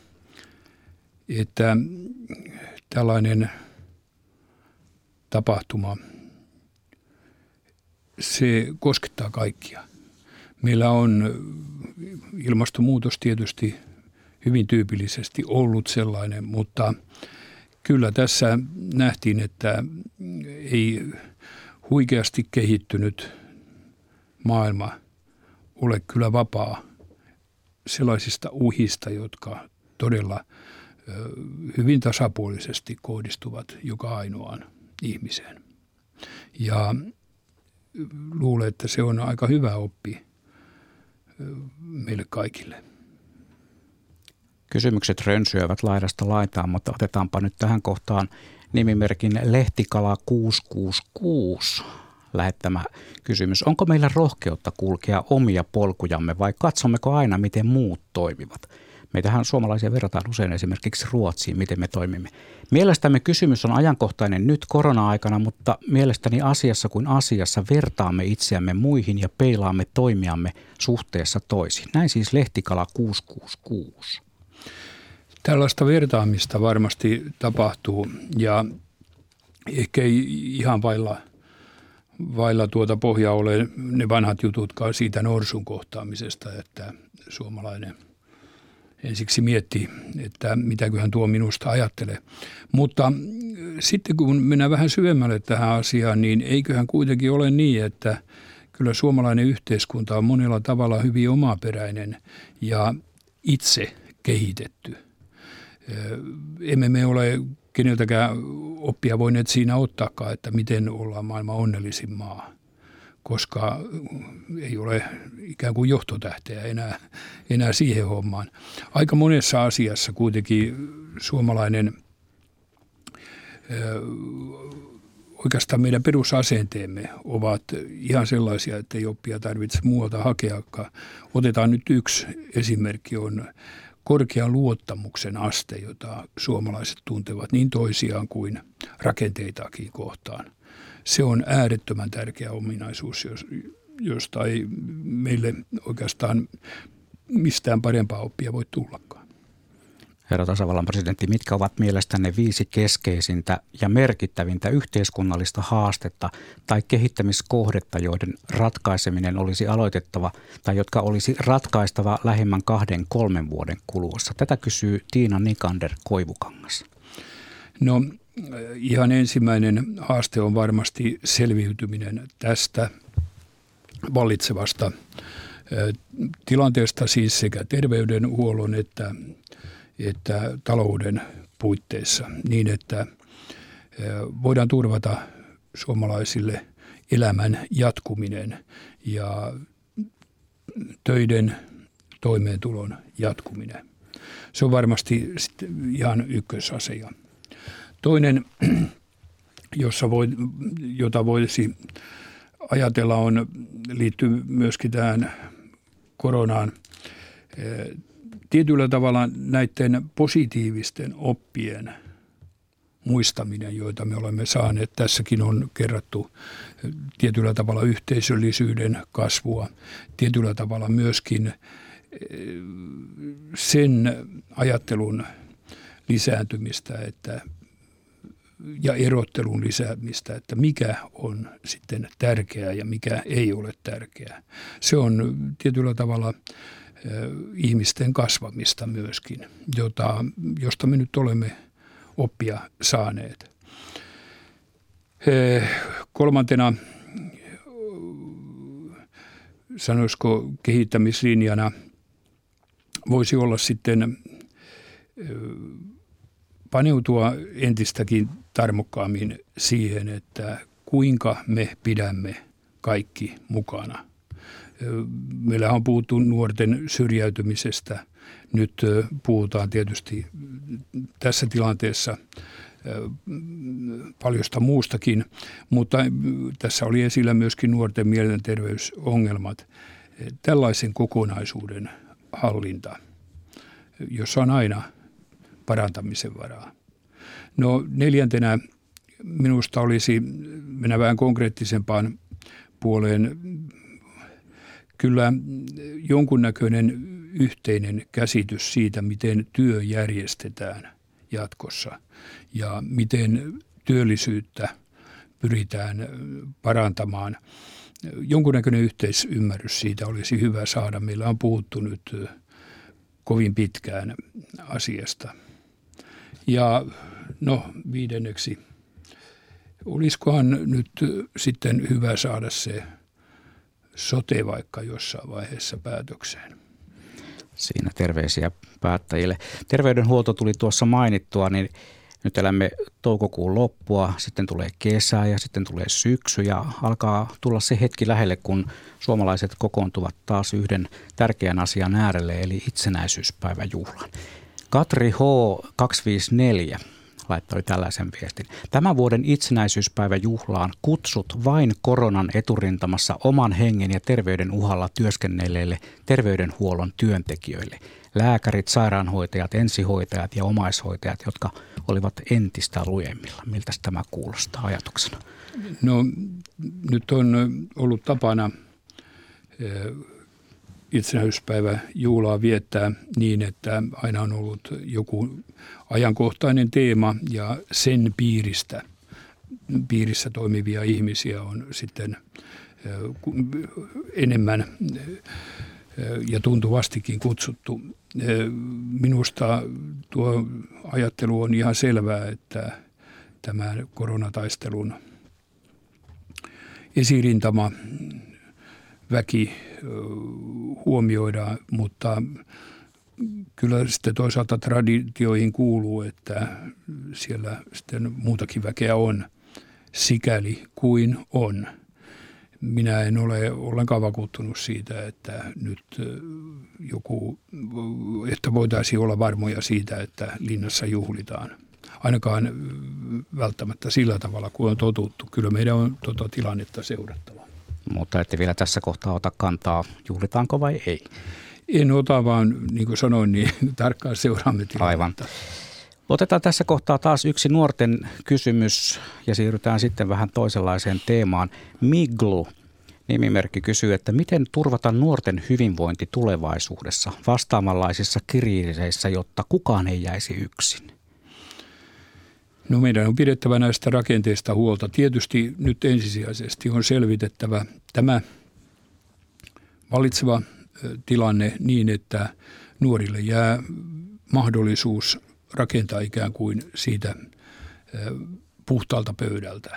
tällainen tapahtuma, se koskettaa kaikkia. Meillä on ilmastonmuutos tietysti hyvin tyypillisesti ollut sellainen, mutta kyllä tässä nähtiin, että ei huikeasti kehittynyt maailma ole kyllä vapaa sellaisista uhista, jotka todella hyvin tasapuolisesti kohdistuvat joka ainoaan ihmiseen. Ja luulen, että se on aika hyvä oppi meille kaikille. Kysymykset rönsyävät laidasta laitaan, mutta otetaanpa nyt tähän kohtaan nimimerkin Lehtikala 666 lähettämä kysymys. Onko meillä rohkeutta kulkea omia polkujamme vai katsommeko aina, miten muut toimivat? Meitähän suomalaisia verrataan usein esimerkiksi Ruotsiin, miten me toimimme. Mielestämme kysymys on ajankohtainen nyt korona-aikana, mutta mielestäni asiassa kuin asiassa vertaamme itseämme muihin ja peilaamme toimiamme suhteessa toisiin. Näin siis Lehtikala 666. Tällaista vertaamista varmasti tapahtuu ja ehkä ei ihan vailla tuota pohjaa ole ne vanhat jututkaan siitä norsun kohtaamisesta, että suomalainen ensiksi mietti, että mitäköhän tuo minusta ajattelee. Mutta sitten kun mennään vähän syvemmälle tähän asiaan, niin eiköhän kuitenkin ole niin, että kyllä suomalainen yhteiskunta on monella tavalla hyvin omaperäinen ja itse kehitetty. Emme me ole keneltäkään oppia voineet siinä ottaakaan, että miten ollaan maailman onnellisin maa, koska ei ole ikään kuin johtotähteä enää siihen hommaan. Aika monessa asiassa kuitenkin suomalainen, oikeastaan meidän perusasenteemme ovat ihan sellaisia, että ei oppia tarvitse muualta hakeakaan. Otetaan nyt yksi esimerkki, on korkean luottamuksen aste, jota suomalaiset tuntevat niin toisiaan kuin rakenteitakin kohtaan. Se on äärettömän tärkeä ominaisuus, josta ei meille oikeastaan mistään parempaa oppia voi tullakaan. Herra tasavallan presidentti, mitkä ovat mielestänne 5 keskeisintä ja merkittävintä yhteiskunnallista haastetta tai kehittämiskohdetta, joiden ratkaiseminen olisi aloitettava tai jotka olisi ratkaistava lähimmän 2-3 vuoden kuluessa? Tätä kysyy Tiina Nikander Koivukangas. No ihan ensimmäinen haaste on varmasti selviytyminen tästä vallitsevasta tilanteesta, siis sekä terveydenhuollon että talouden puitteissa niin, että voidaan turvata suomalaisille elämän jatkuminen ja töiden toimeentulon jatkuminen. Se on varmasti ihan ykkösasia. Toinen, jota voisi ajatella, liittyy myöskin tähän koronaan. Tietyllä tavalla näiden positiivisten oppien muistaminen, joita me olemme saaneet. Tässäkin on kerrattu tietyllä tavalla yhteisöllisyyden kasvua, tietyllä tavalla myöskin sen ajattelun lisääntymistä ja erottelun lisäämistä, että mikä on sitten tärkeää ja mikä ei ole tärkeää. Se on tietyllä tavalla ihmisten kasvamista myöskin, josta me nyt olemme oppia saaneet. Kolmantena, sanoisiko kehittämislinjana, voisi olla sitten paneutua entistäkin tarmokkaammin siihen, että kuinka me pidämme kaikki mukana. Meillä on puhuttu nuorten syrjäytymisestä. Nyt puhutaan tietysti tässä tilanteessa paljosta muustakin, mutta tässä oli esillä myöskin nuorten mielenterveysongelmat. Tällaisen kokonaisuuden hallinta, jossa on aina parantamisen varaa. No 4. minusta olisi mennä vähän konkreettisempaan puoleen. Kyllä jonkunnäköinen yhteinen käsitys siitä, miten työ järjestetään jatkossa ja miten työllisyyttä pyritään parantamaan. Jonkunnäköinen yhteisymmärrys siitä olisi hyvä saada. Meillä on puhuttu nyt kovin pitkään asiasta. Ja 5. olisikohan nyt sitten hyvä saada se sote vaikka jossain vaiheessa päätökseen. Siinä terveisiä päättäjille. Terveydenhuolto tuli tuossa mainittua, niin nyt elämme toukokuun loppua, sitten tulee kesä ja sitten tulee syksy ja alkaa tulla se hetki lähelle, kun suomalaiset kokoontuvat taas yhden tärkeän asian äärelle, eli itsenäisyyspäiväjuhlan. Katri H. 254 laittoi tällaisen viestin. Tämän vuoden itsenäisyyspäiväjuhlaan kutsut vain koronan eturintamassa oman hengen ja terveyden uhalla työskennelleille terveydenhuollon työntekijöille. Lääkärit, sairaanhoitajat, ensihoitajat ja omaishoitajat, jotka olivat entistä lujemmilla. Miltä tämä kuulostaa ajatuksena? No nyt on ollut tapana itsenäisyyspäiväjuhlaa viettää niin, että aina on ollut joku ajankohtainen teema ja sen piirissä toimivia ihmisiä on sitten enemmän ja tuntuvastikin kutsuttu. Minusta tuo ajattelu on ihan selvää, että tämän koronataistelun esirintama väki huomioidaan, mutta kyllä sitten toisaalta traditioihin kuuluu, että siellä sitten muutakin väkeä on sikäli kuin on. Minä en ole ollenkaan vakuuttunut siitä, että nyt että voitaisiin olla varmoja siitä, että linnassa juhlitaan. Ainakaan välttämättä sillä tavalla, kuin on totuttu. Kyllä meidän on tuota tilannetta seurattava. Mutta ette vielä tässä kohtaa ota kantaa, juhlitaanko vai ei? En ota, vaan niin kuin sanoin, niin tarkkaan seuraamme tilannetta. Aivan. Otetaan tässä kohtaa taas yksi nuorten kysymys ja siirrytään sitten vähän toisenlaiseen teemaan. Miglu nimimerkki kysyy, että miten turvata nuorten hyvinvointi tulevaisuudessa vastaavanlaisissa kriiseissä, jotta kukaan ei jäisi yksin? No meidän on pidettävä näistä rakenteista huolta. Tietysti nyt ensisijaisesti on selvitettävä tämä vallitseva tilanne niin, että nuorille jää mahdollisuus rakentaa ikään kuin siitä puhtaalta pöydältä.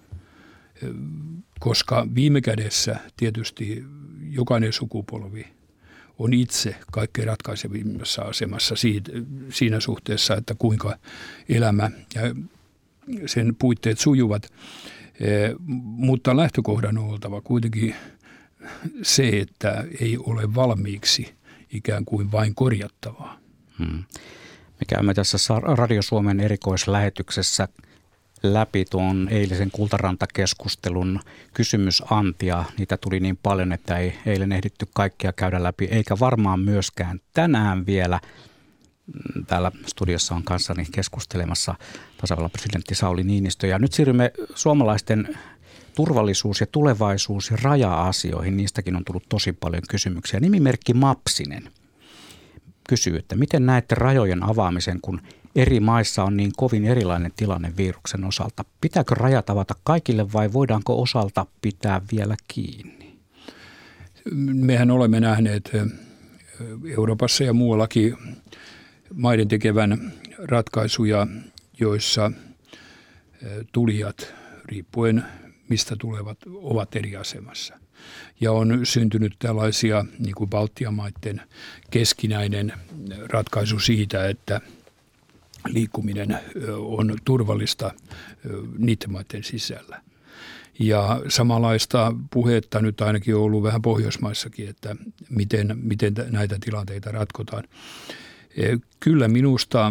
Koska viime kädessä tietysti jokainen sukupolvi on itse kaikkein ratkaisevimmassa asemassa siinä suhteessa, että kuinka elämä ja sen puitteet sujuvat. Mutta lähtökohdan on oltava kuitenkin se, että ei ole valmiiksi ikään kuin vain korjattavaa. Me käymme tässä Radio Suomen erikoislähetyksessä läpi tuon eilisen Kultaranta-keskustelun kysymysantia. Niitä tuli niin paljon, että ei eilen ehditty kaikkia käydä läpi, eikä varmaan myöskään tänään vielä. Täällä studiossa on kanssani keskustelemassa tasavallan presidentti Sauli Niinistö. Ja nyt siirrymme suomalaisten turvallisuus- ja tulevaisuus- ja raja-asioihin. Niistäkin on tullut tosi paljon kysymyksiä. Nimimerkki Mapsinen kysyy, että miten näette rajojen avaamisen, kun eri maissa on niin kovin erilainen tilanne viruksen osalta? Pitääkö rajat avata kaikille vai voidaanko osalta pitää vielä kiinni? Mehän olemme nähneet Euroopassa ja muuallakin maiden tekevän ratkaisuja, joissa tulijat, riippuen mistä tulevat, ovat eri asemassa. Ja on syntynyt tällaisia niin kuin Baltian maiden keskinäinen ratkaisu siitä, että liikkuminen on turvallista niiden maiden sisällä. Ja samanlaista puhetta nyt ainakin on ollut vähän Pohjoismaissakin, että miten näitä tilanteita ratkotaan. Kyllä minusta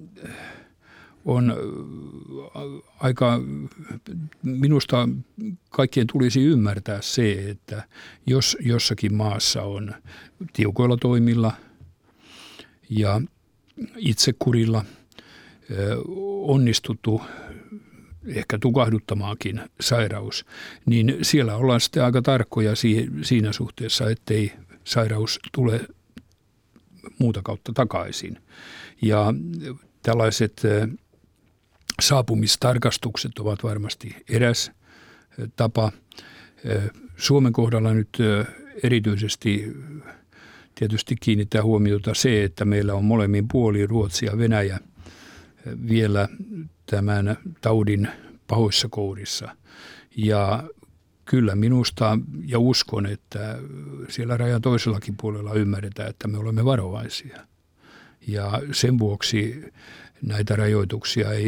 minusta kaikkien tulisi ymmärtää se, että jos jossakin maassa on tiukoilla toimilla ja itsekurilla onnistuttu ehkä tukahduttamaankin sairaus, niin siellä ollaan sitten aika tarkkoja siinä suhteessa, ettei sairaus tule muuta kautta takaisin. Ja tällaiset saapumistarkastukset ovat varmasti eräs tapa. Suomen kohdalla nyt erityisesti tietysti kiinnittää huomiota se, että meillä on molemmin puolin Ruotsi ja Venäjä vielä tämän taudin pahoissa kourissa. Ja kyllä minusta ja uskon, että siellä rajan toisellakin puolella ymmärretään, että me olemme varovaisia. Ja sen vuoksi näitä rajoituksia ei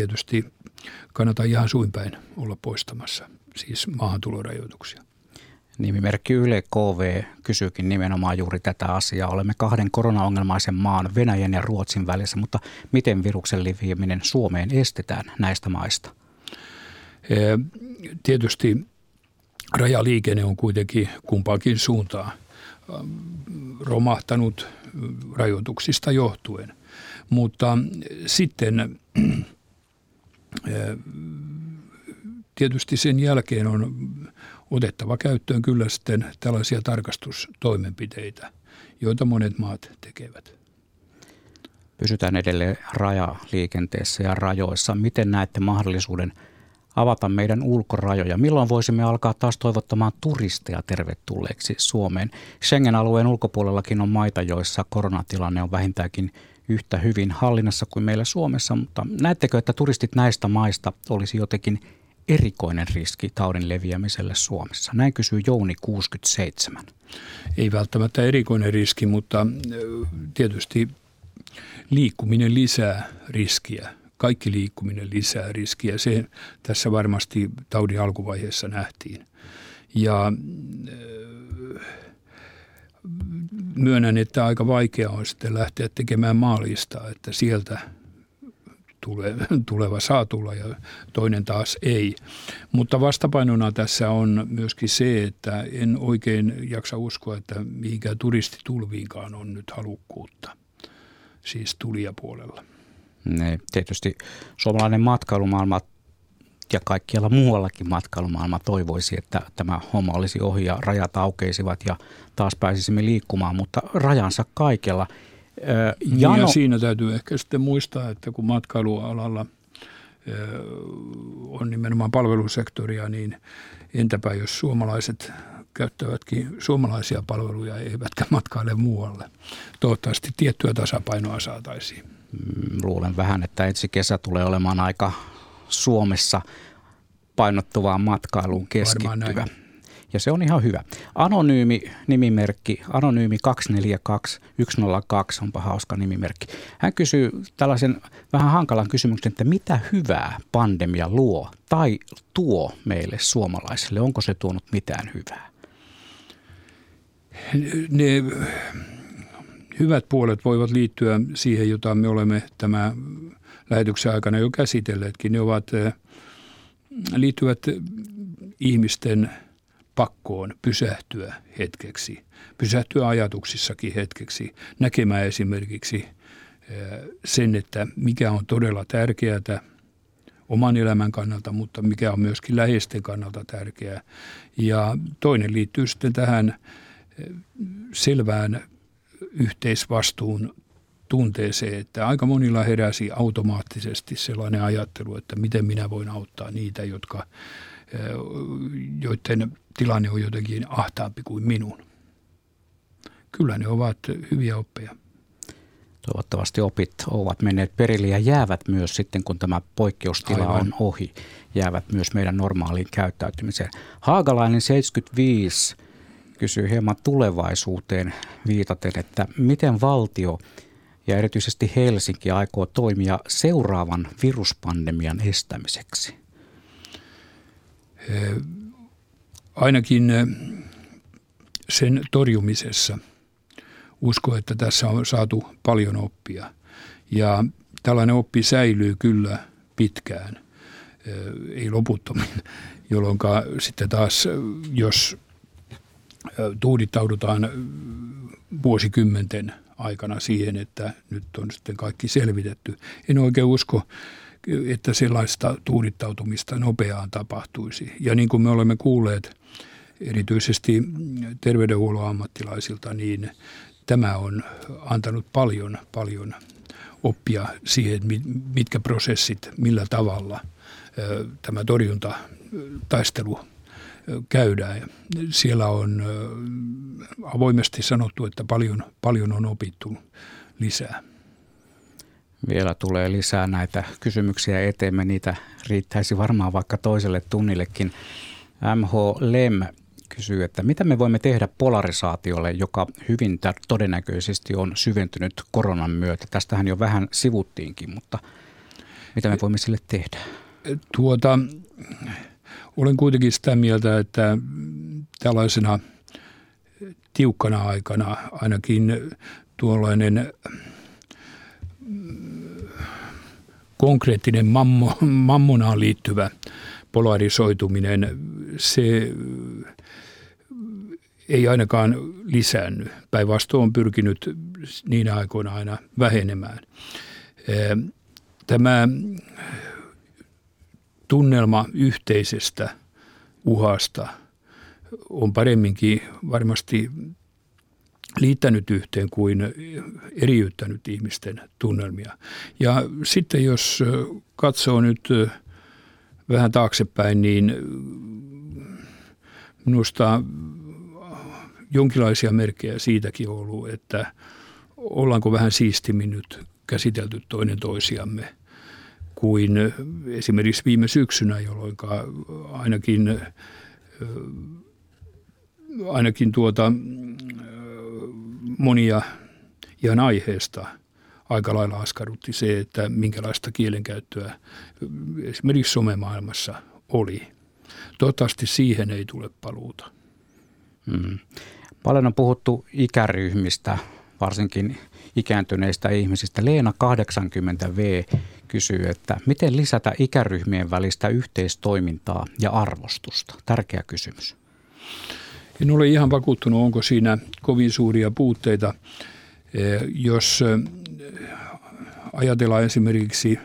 tietysti kannata ihan suinpäin olla poistamassa, siis maahantulorajoituksia. Nimimerkki Yle KV kysyykin nimenomaan juuri tätä asiaa. Olemme kahden koronaongelmaisen maan, Venäjän ja Ruotsin välissä, mutta miten viruksen leviäminen Suomeen estetään näistä maista? Tietysti rajaliikenne on kuitenkin kumpaankin suuntaan romahtanut rajoituksista johtuen, mutta sitten tietysti sen jälkeen on otettava käyttöön kyllä sitten tällaisia tarkastustoimenpiteitä, joita monet maat tekevät. Pysytään edelleen rajaliikenteessä ja rajoissa. Miten näette mahdollisuuden avata meidän ulkorajoja? Milloin voisimme alkaa taas toivottamaan turisteja tervetulleeksi Suomeen? Schengen-alueen ulkopuolellakin on maita, joissa koronatilanne on vähintäänkin yhtä hyvin hallinnassa kuin meillä Suomessa, mutta näettekö, että turistit näistä maista olisi jotenkin erikoinen riski taudin leviämiselle Suomessa? Näin kysyy Jouni 67. Ei välttämättä erikoinen riski, mutta tietysti liikkuminen lisää riskiä. Kaikki liikkuminen lisää riskiä. Se tässä varmasti taudin alkuvaiheessa nähtiin. Ja myönnän, että aika vaikea on sitten lähteä tekemään maalistaa, että sieltä tuleva saa tulla ja toinen taas ei. Mutta vastapainona tässä on myöskin se, että en oikein jaksa uskoa, että mihinkään turistitulviinkaan on nyt halukkuutta, siis tulijapuolella. Tietysti suomalainen matkailumaailma ja kaikkialla muuallakin matkailumaailma toivoisi, että tämä homma olisi ohi ja rajat aukeisivat ja taas pääsisimme liikkumaan, mutta rajansa kaikella. Ja siinä täytyy ehkä sitten muistaa, että kun matkailualalla on nimenomaan palvelusektoria, niin entäpä jos suomalaiset käyttävätkin suomalaisia palveluja eivätkä matkaile muualle. Toivottavasti tiettyä tasapainoa saataisiin. Luulen vähän, että ensi kesä tulee olemaan aika Suomessa painottuvaan matkailuun keskittyvä. Ja se on ihan hyvä. Anonyymi nimimerkki, Anonyymi 242102, onpa hauska nimimerkki. Hän kysyy tällaisen vähän hankalan kysymyksen, että mitä hyvää pandemia luo tai tuo meille suomalaisille? Onko se tuonut mitään hyvää? Ne hyvät puolet voivat liittyä siihen, jota me olemme tämän lähetyksen aikana jo käsitelleetkin. Ne liittyvät ihmisten pakkoon pysähtyä hetkeksi, pysähtyä ajatuksissakin hetkeksi, näkemään esimerkiksi sen, että mikä on todella tärkeää oman elämän kannalta, mutta mikä on myöskin läheisten kannalta tärkeää. Ja toinen liittyy sitten tähän selvään yhteisvastuun tunteeseen, että aika monilla heräsi automaattisesti sellainen ajattelu, että miten minä voin auttaa niitä, joiden tilanne on jotenkin ahtaampi kuin minun. Kyllä ne ovat hyviä oppeja. Toivottavasti opit ovat menneet perille ja jäävät myös sitten, kun tämä poikkeustila on ohi, jäävät myös meidän normaaliin käyttäytymiseen. Haagalainen 75 kysyy hieman tulevaisuuteen viitaten, että miten valtio ja erityisesti Helsinki aikoo toimia seuraavan viruspandemian estämiseksi? Ainakin sen torjumisessa uskon, että tässä on saatu paljon oppia. Ja tällainen oppi säilyy kyllä pitkään, ei loputtomin, jolloin sitten taas, jos tuudittaudutaan vuosikymmenten aikana siihen, että nyt on sitten kaikki selvitetty. En oikein usko, että sellaista tuudittautumista nopeaan tapahtuisi. Ja niin kuin me olemme kuulleet erityisesti terveydenhuollon ammattilaisilta, niin tämä on antanut paljon oppia siihen, mitkä prosessit, millä tavalla tämä torjuntataistelu käydään. Siellä on avoimesti sanottu, että paljon on opittu lisää. Vielä tulee lisää näitä kysymyksiä eteemme. Niitä riittäisi varmaan vaikka toiselle tunnillekin. MH Lem kysyy, että mitä me voimme tehdä polarisaatiolle, joka hyvin todennäköisesti on syventynyt koronan myötä. Tästähän jo vähän sivuttiinkin, mutta mitä me voimme sille tehdä? Olen kuitenkin sitä mieltä, että tällaisena tiukkana aikana ainakin tuollainen konkreettinen mammonaan liittyvä polarisoituminen, se ei ainakaan lisäänny. Päinvastoin on pyrkinyt niinä aikoina aina vähenemään. Tämä tunnelma yhteisestä uhasta on paremminkin varmasti liittänyt yhteen kuin eriyttänyt ihmisten tunnelmia. Ja sitten jos katsoo nyt vähän taaksepäin, niin minusta jonkinlaisia merkkejä siitäkin on ollut, että ollaanko vähän siistimmin nyt käsitelty toinen toisiamme kuin esimerkiksi viime syksynä, jolloin ainakin monia ihan aiheesta aika lailla askarrutti se, että minkälaista kielenkäyttöä esimerkiksi somemaailmassa oli. Toivottavasti siihen ei tule paluuta. Paljon on puhuttu ikäryhmistä, varsinkin ikääntyneistä ihmisistä. Leena 80V kysyy, että miten lisätä ikäryhmien välistä yhteistoimintaa ja arvostusta? Tärkeä kysymys. En ole ihan vakuuttunut, onko siinä kovin suuria puutteita. Jos ajatellaan esimerkiksi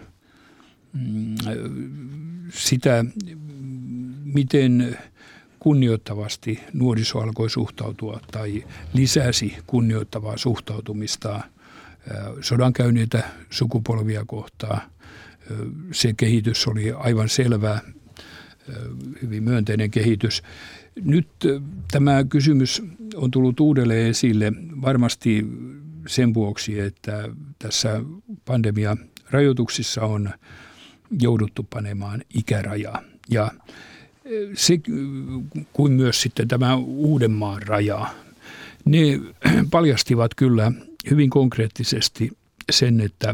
sitä, miten kunnioittavasti nuoriso alkoi suhtautua tai lisäsi kunnioittavaa suhtautumista sodan käyneitä sukupolvia kohtaan. Se kehitys oli aivan selvää, hyvin myönteinen kehitys. Nyt tämä kysymys on tullut uudelleen esille varmasti sen vuoksi, että tässä pandemiarajoituksissa on jouduttu panemaan ikärajaa. Ja se, kuin myös sitten tämä Uudenmaan raja, ne paljastivat kyllä hyvin konkreettisesti sen, että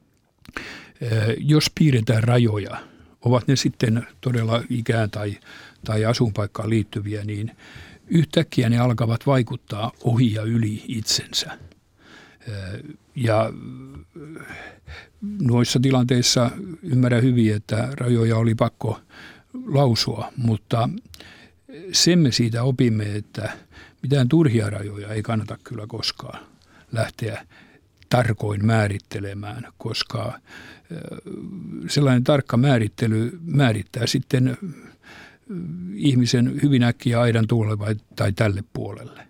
jos piirretään rajoja, ovat ne sitten todella ikään tai asuinpaikkaan liittyviä, niin yhtäkkiä ne alkavat vaikuttaa ohi ja yli itsensä. Ja noissa tilanteissa ymmärrän hyvin, että rajoja oli pakko lausua, mutta sen me siitä opimme, että mitään turhia rajoja ei kannata kyllä koskaan lähteä tarkoin määrittelemään, koska sellainen tarkka määrittely määrittää sitten ihmisen hyvin äkkiä aidan tuolle tai tälle puolelle.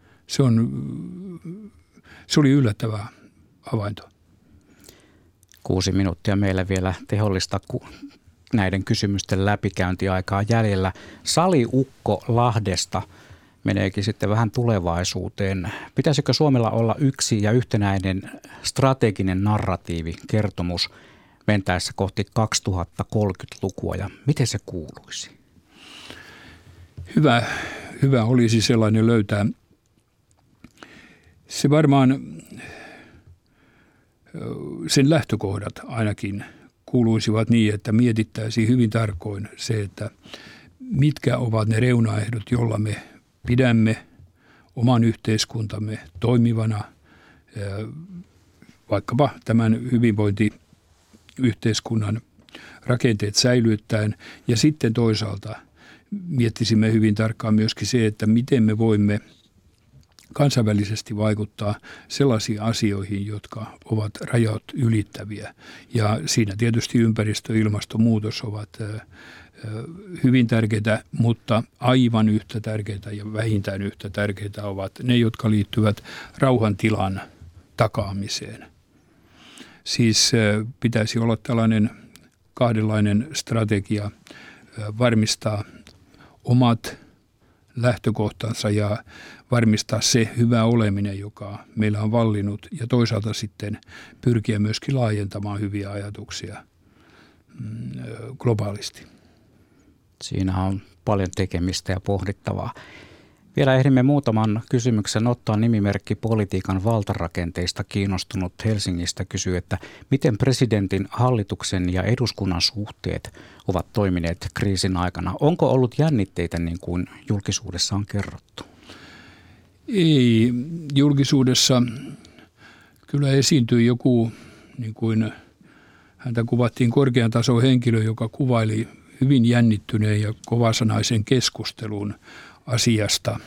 Se oli yllättävä havainto. 6 minuuttia meillä vielä tehollista näiden kysymysten läpikäyntiaikaa jäljellä. Saliukko Lahdesta meneekin sitten vähän tulevaisuuteen. Pitäisikö Suomella olla yksi ja yhtenäinen strateginen narratiivi, kertomus mentäessä kohti 2030-lukua ja miten se kuuluisi? Hyvä olisi sellainen löytää. Se varmaan, sen lähtökohdat ainakin kuuluisivat niin, että mietittäisiin hyvin tarkoin se, että mitkä ovat ne reunaehdot, jolla me pidämme oman yhteiskuntamme toimivana, vaikkapa tämän hyvinvointiyhteiskunnan rakenteet säilyttäen. Ja sitten toisaalta miettisimme hyvin tarkkaan myöskin se, että miten me voimme kansainvälisesti vaikuttaa sellaisiin asioihin, jotka ovat rajat ylittäviä. Ja siinä tietysti ympäristö- ja ilmastonmuutos ovat hyvin tärkeitä, mutta aivan yhtä tärkeitä ja vähintään yhtä tärkeitä ovat ne, jotka liittyvät rauhantilan takaamiseen. Siis pitäisi olla tällainen kahdenlainen strategia varmistaa omat lähtökohtansa ja varmistaa se hyvä oleminen, joka meillä on vallinnut, ja toisaalta sitten pyrkiä myöskin laajentamaan hyviä ajatuksia globaalisti. Siinä on paljon tekemistä ja pohdittavaa. Vielä ehdimme muutaman kysymyksen ottaa. Nimimerkki politiikan valtarakenteista kiinnostunut Helsingistä kysyy, että miten presidentin, hallituksen ja eduskunnan suhteet ovat toimineet kriisin aikana? Onko ollut jännitteitä niin kuin julkisuudessa on kerrottu? Ei, julkisuudessa kyllä esiintyi joku, niin kuin häntä kuvattiin korkean tason henkilö, joka kuvaili hyvin jännittyneen ja kovasanaisen keskustelun asiasta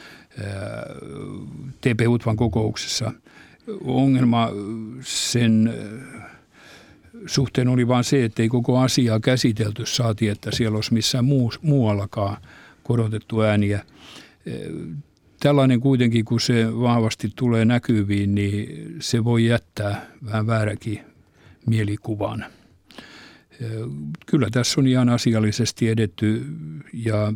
TP-UTVAn kokouksessa. Ongelma sen suhteen oli vain se, että ei koko asiaa käsitelty, saatiin, että siellä olisi missään muuallakaan korotettu ääniä. Tällainen kuitenkin, kun se vahvasti tulee näkyviin, niin se voi jättää vähän vääräkin mielikuvan. Kyllä tässä on ihan asiallisesti edetty ja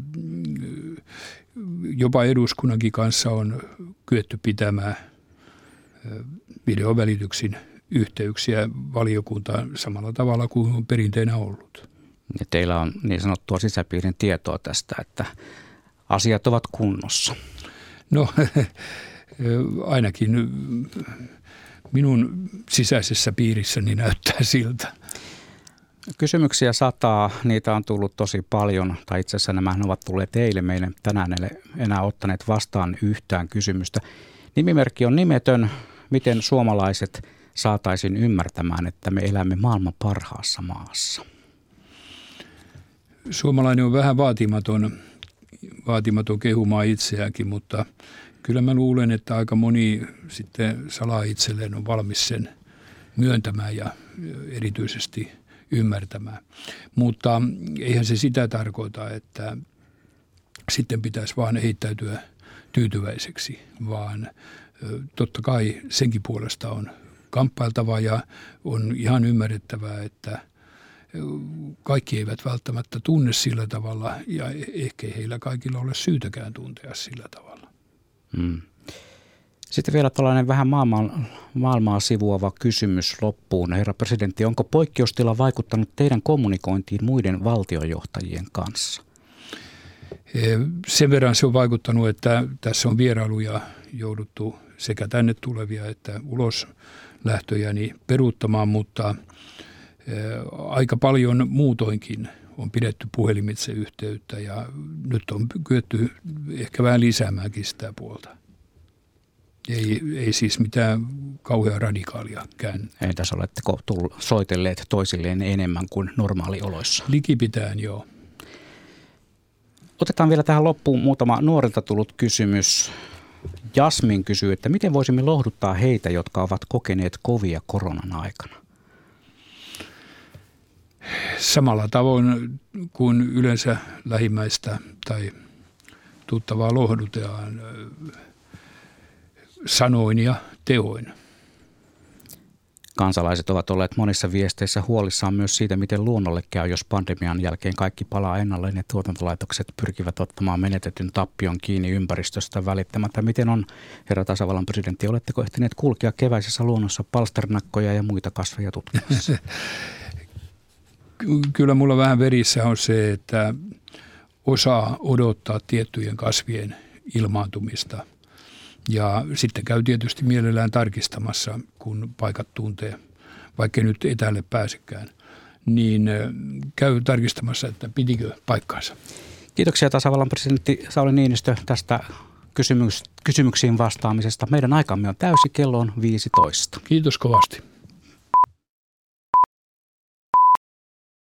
jopa eduskunnankin kanssa on kyetty pitämään videovälityksin yhteyksiä valiokuntaan samalla tavalla kuin on perinteinä ollut. Ja teillä on niin sanottua sisäpiirin tietoa tästä, että asiat ovat kunnossa. No ainakin minun sisäisessä piirissäni näyttää siltä. Kysymyksiä sataa, niitä on tullut tosi paljon, tai itse asiassa nämä ovat tulleet teille, meille tänään ei enää ottaneet vastaan yhtään kysymystä. Nimimerkki on nimetön. Miten suomalaiset saataisiin ymmärtämään, että me elämme maailman parhaassa maassa? Suomalainen on vähän vaatimaton kehumaan itseäänkin, mutta kyllä mä luulen, että aika moni sitten salaa itselleen on valmis sen myöntämään ja erityisesti ymmärtämään. Mutta eihän se sitä tarkoita, että sitten pitäisi vaan heittäytyä tyytyväiseksi, vaan totta kai senkin puolesta on kamppailtava ja on ihan ymmärrettävää, että kaikki eivät välttämättä tunne sillä tavalla ja ehkä heillä kaikilla ole syytäkään tuntea sillä tavalla. Sitten vielä tällainen vähän maailmaa sivuava kysymys loppuun. Herra presidentti, onko poikkeustila vaikuttanut teidän kommunikointiin muiden valtiojohtajien kanssa? Sen verran se on vaikuttanut, että tässä on vierailuja jouduttu sekä tänne tulevia että ulos lähtöjäni peruuttamaan, mutta aika paljon muutoinkin on pidetty puhelimitse yhteyttä ja nyt on kyetty ehkä vähän lisäämäänkin sitä puolta. Ei siis mitään kauhean radikaalia käyn. Entäs oletteko soitelleet toisilleen enemmän kuin normaalioloissa? Likipitäen joo. Otetaan vielä tähän loppuun muutama nuorilta tullut kysymys. Jasmin kysyy, että miten voisimme lohduttaa heitä, jotka ovat kokeneet kovia koronan aikana? Samalla tavoin kuin yleensä lähimmäistä tai tuttavaa lohdutetaan sanoin ja teoin. Kansalaiset ovat olleet monissa viesteissä huolissaan myös siitä, miten luonnolle käy, jos pandemian jälkeen kaikki palaa ennalleen ja tuotantolaitokset pyrkivät ottamaan menetetyn tappion kiinni ympäristöstä välittämättä. Miten on, herra tasavallan presidentti, oletteko ehtineet kulkea keväisessä luonnossa palsternakkoja ja muita kasveja tutkimassa? Kyllä mulla vähän verissä on se, että osaa odottaa tiettyjen kasvien ilmaantumista. Ja sitten käy tietysti mielellään tarkistamassa, kun paikat tuntee, vaikka nyt etäälle pääsekään, niin käy tarkistamassa, että pitikö paikkaansa. Kiitoksia tasavallan presidentti Sauli Niinistö tästä kysymyksiin vastaamisesta. Meidän aikamme on täysi, kello on 15. Kiitos kovasti.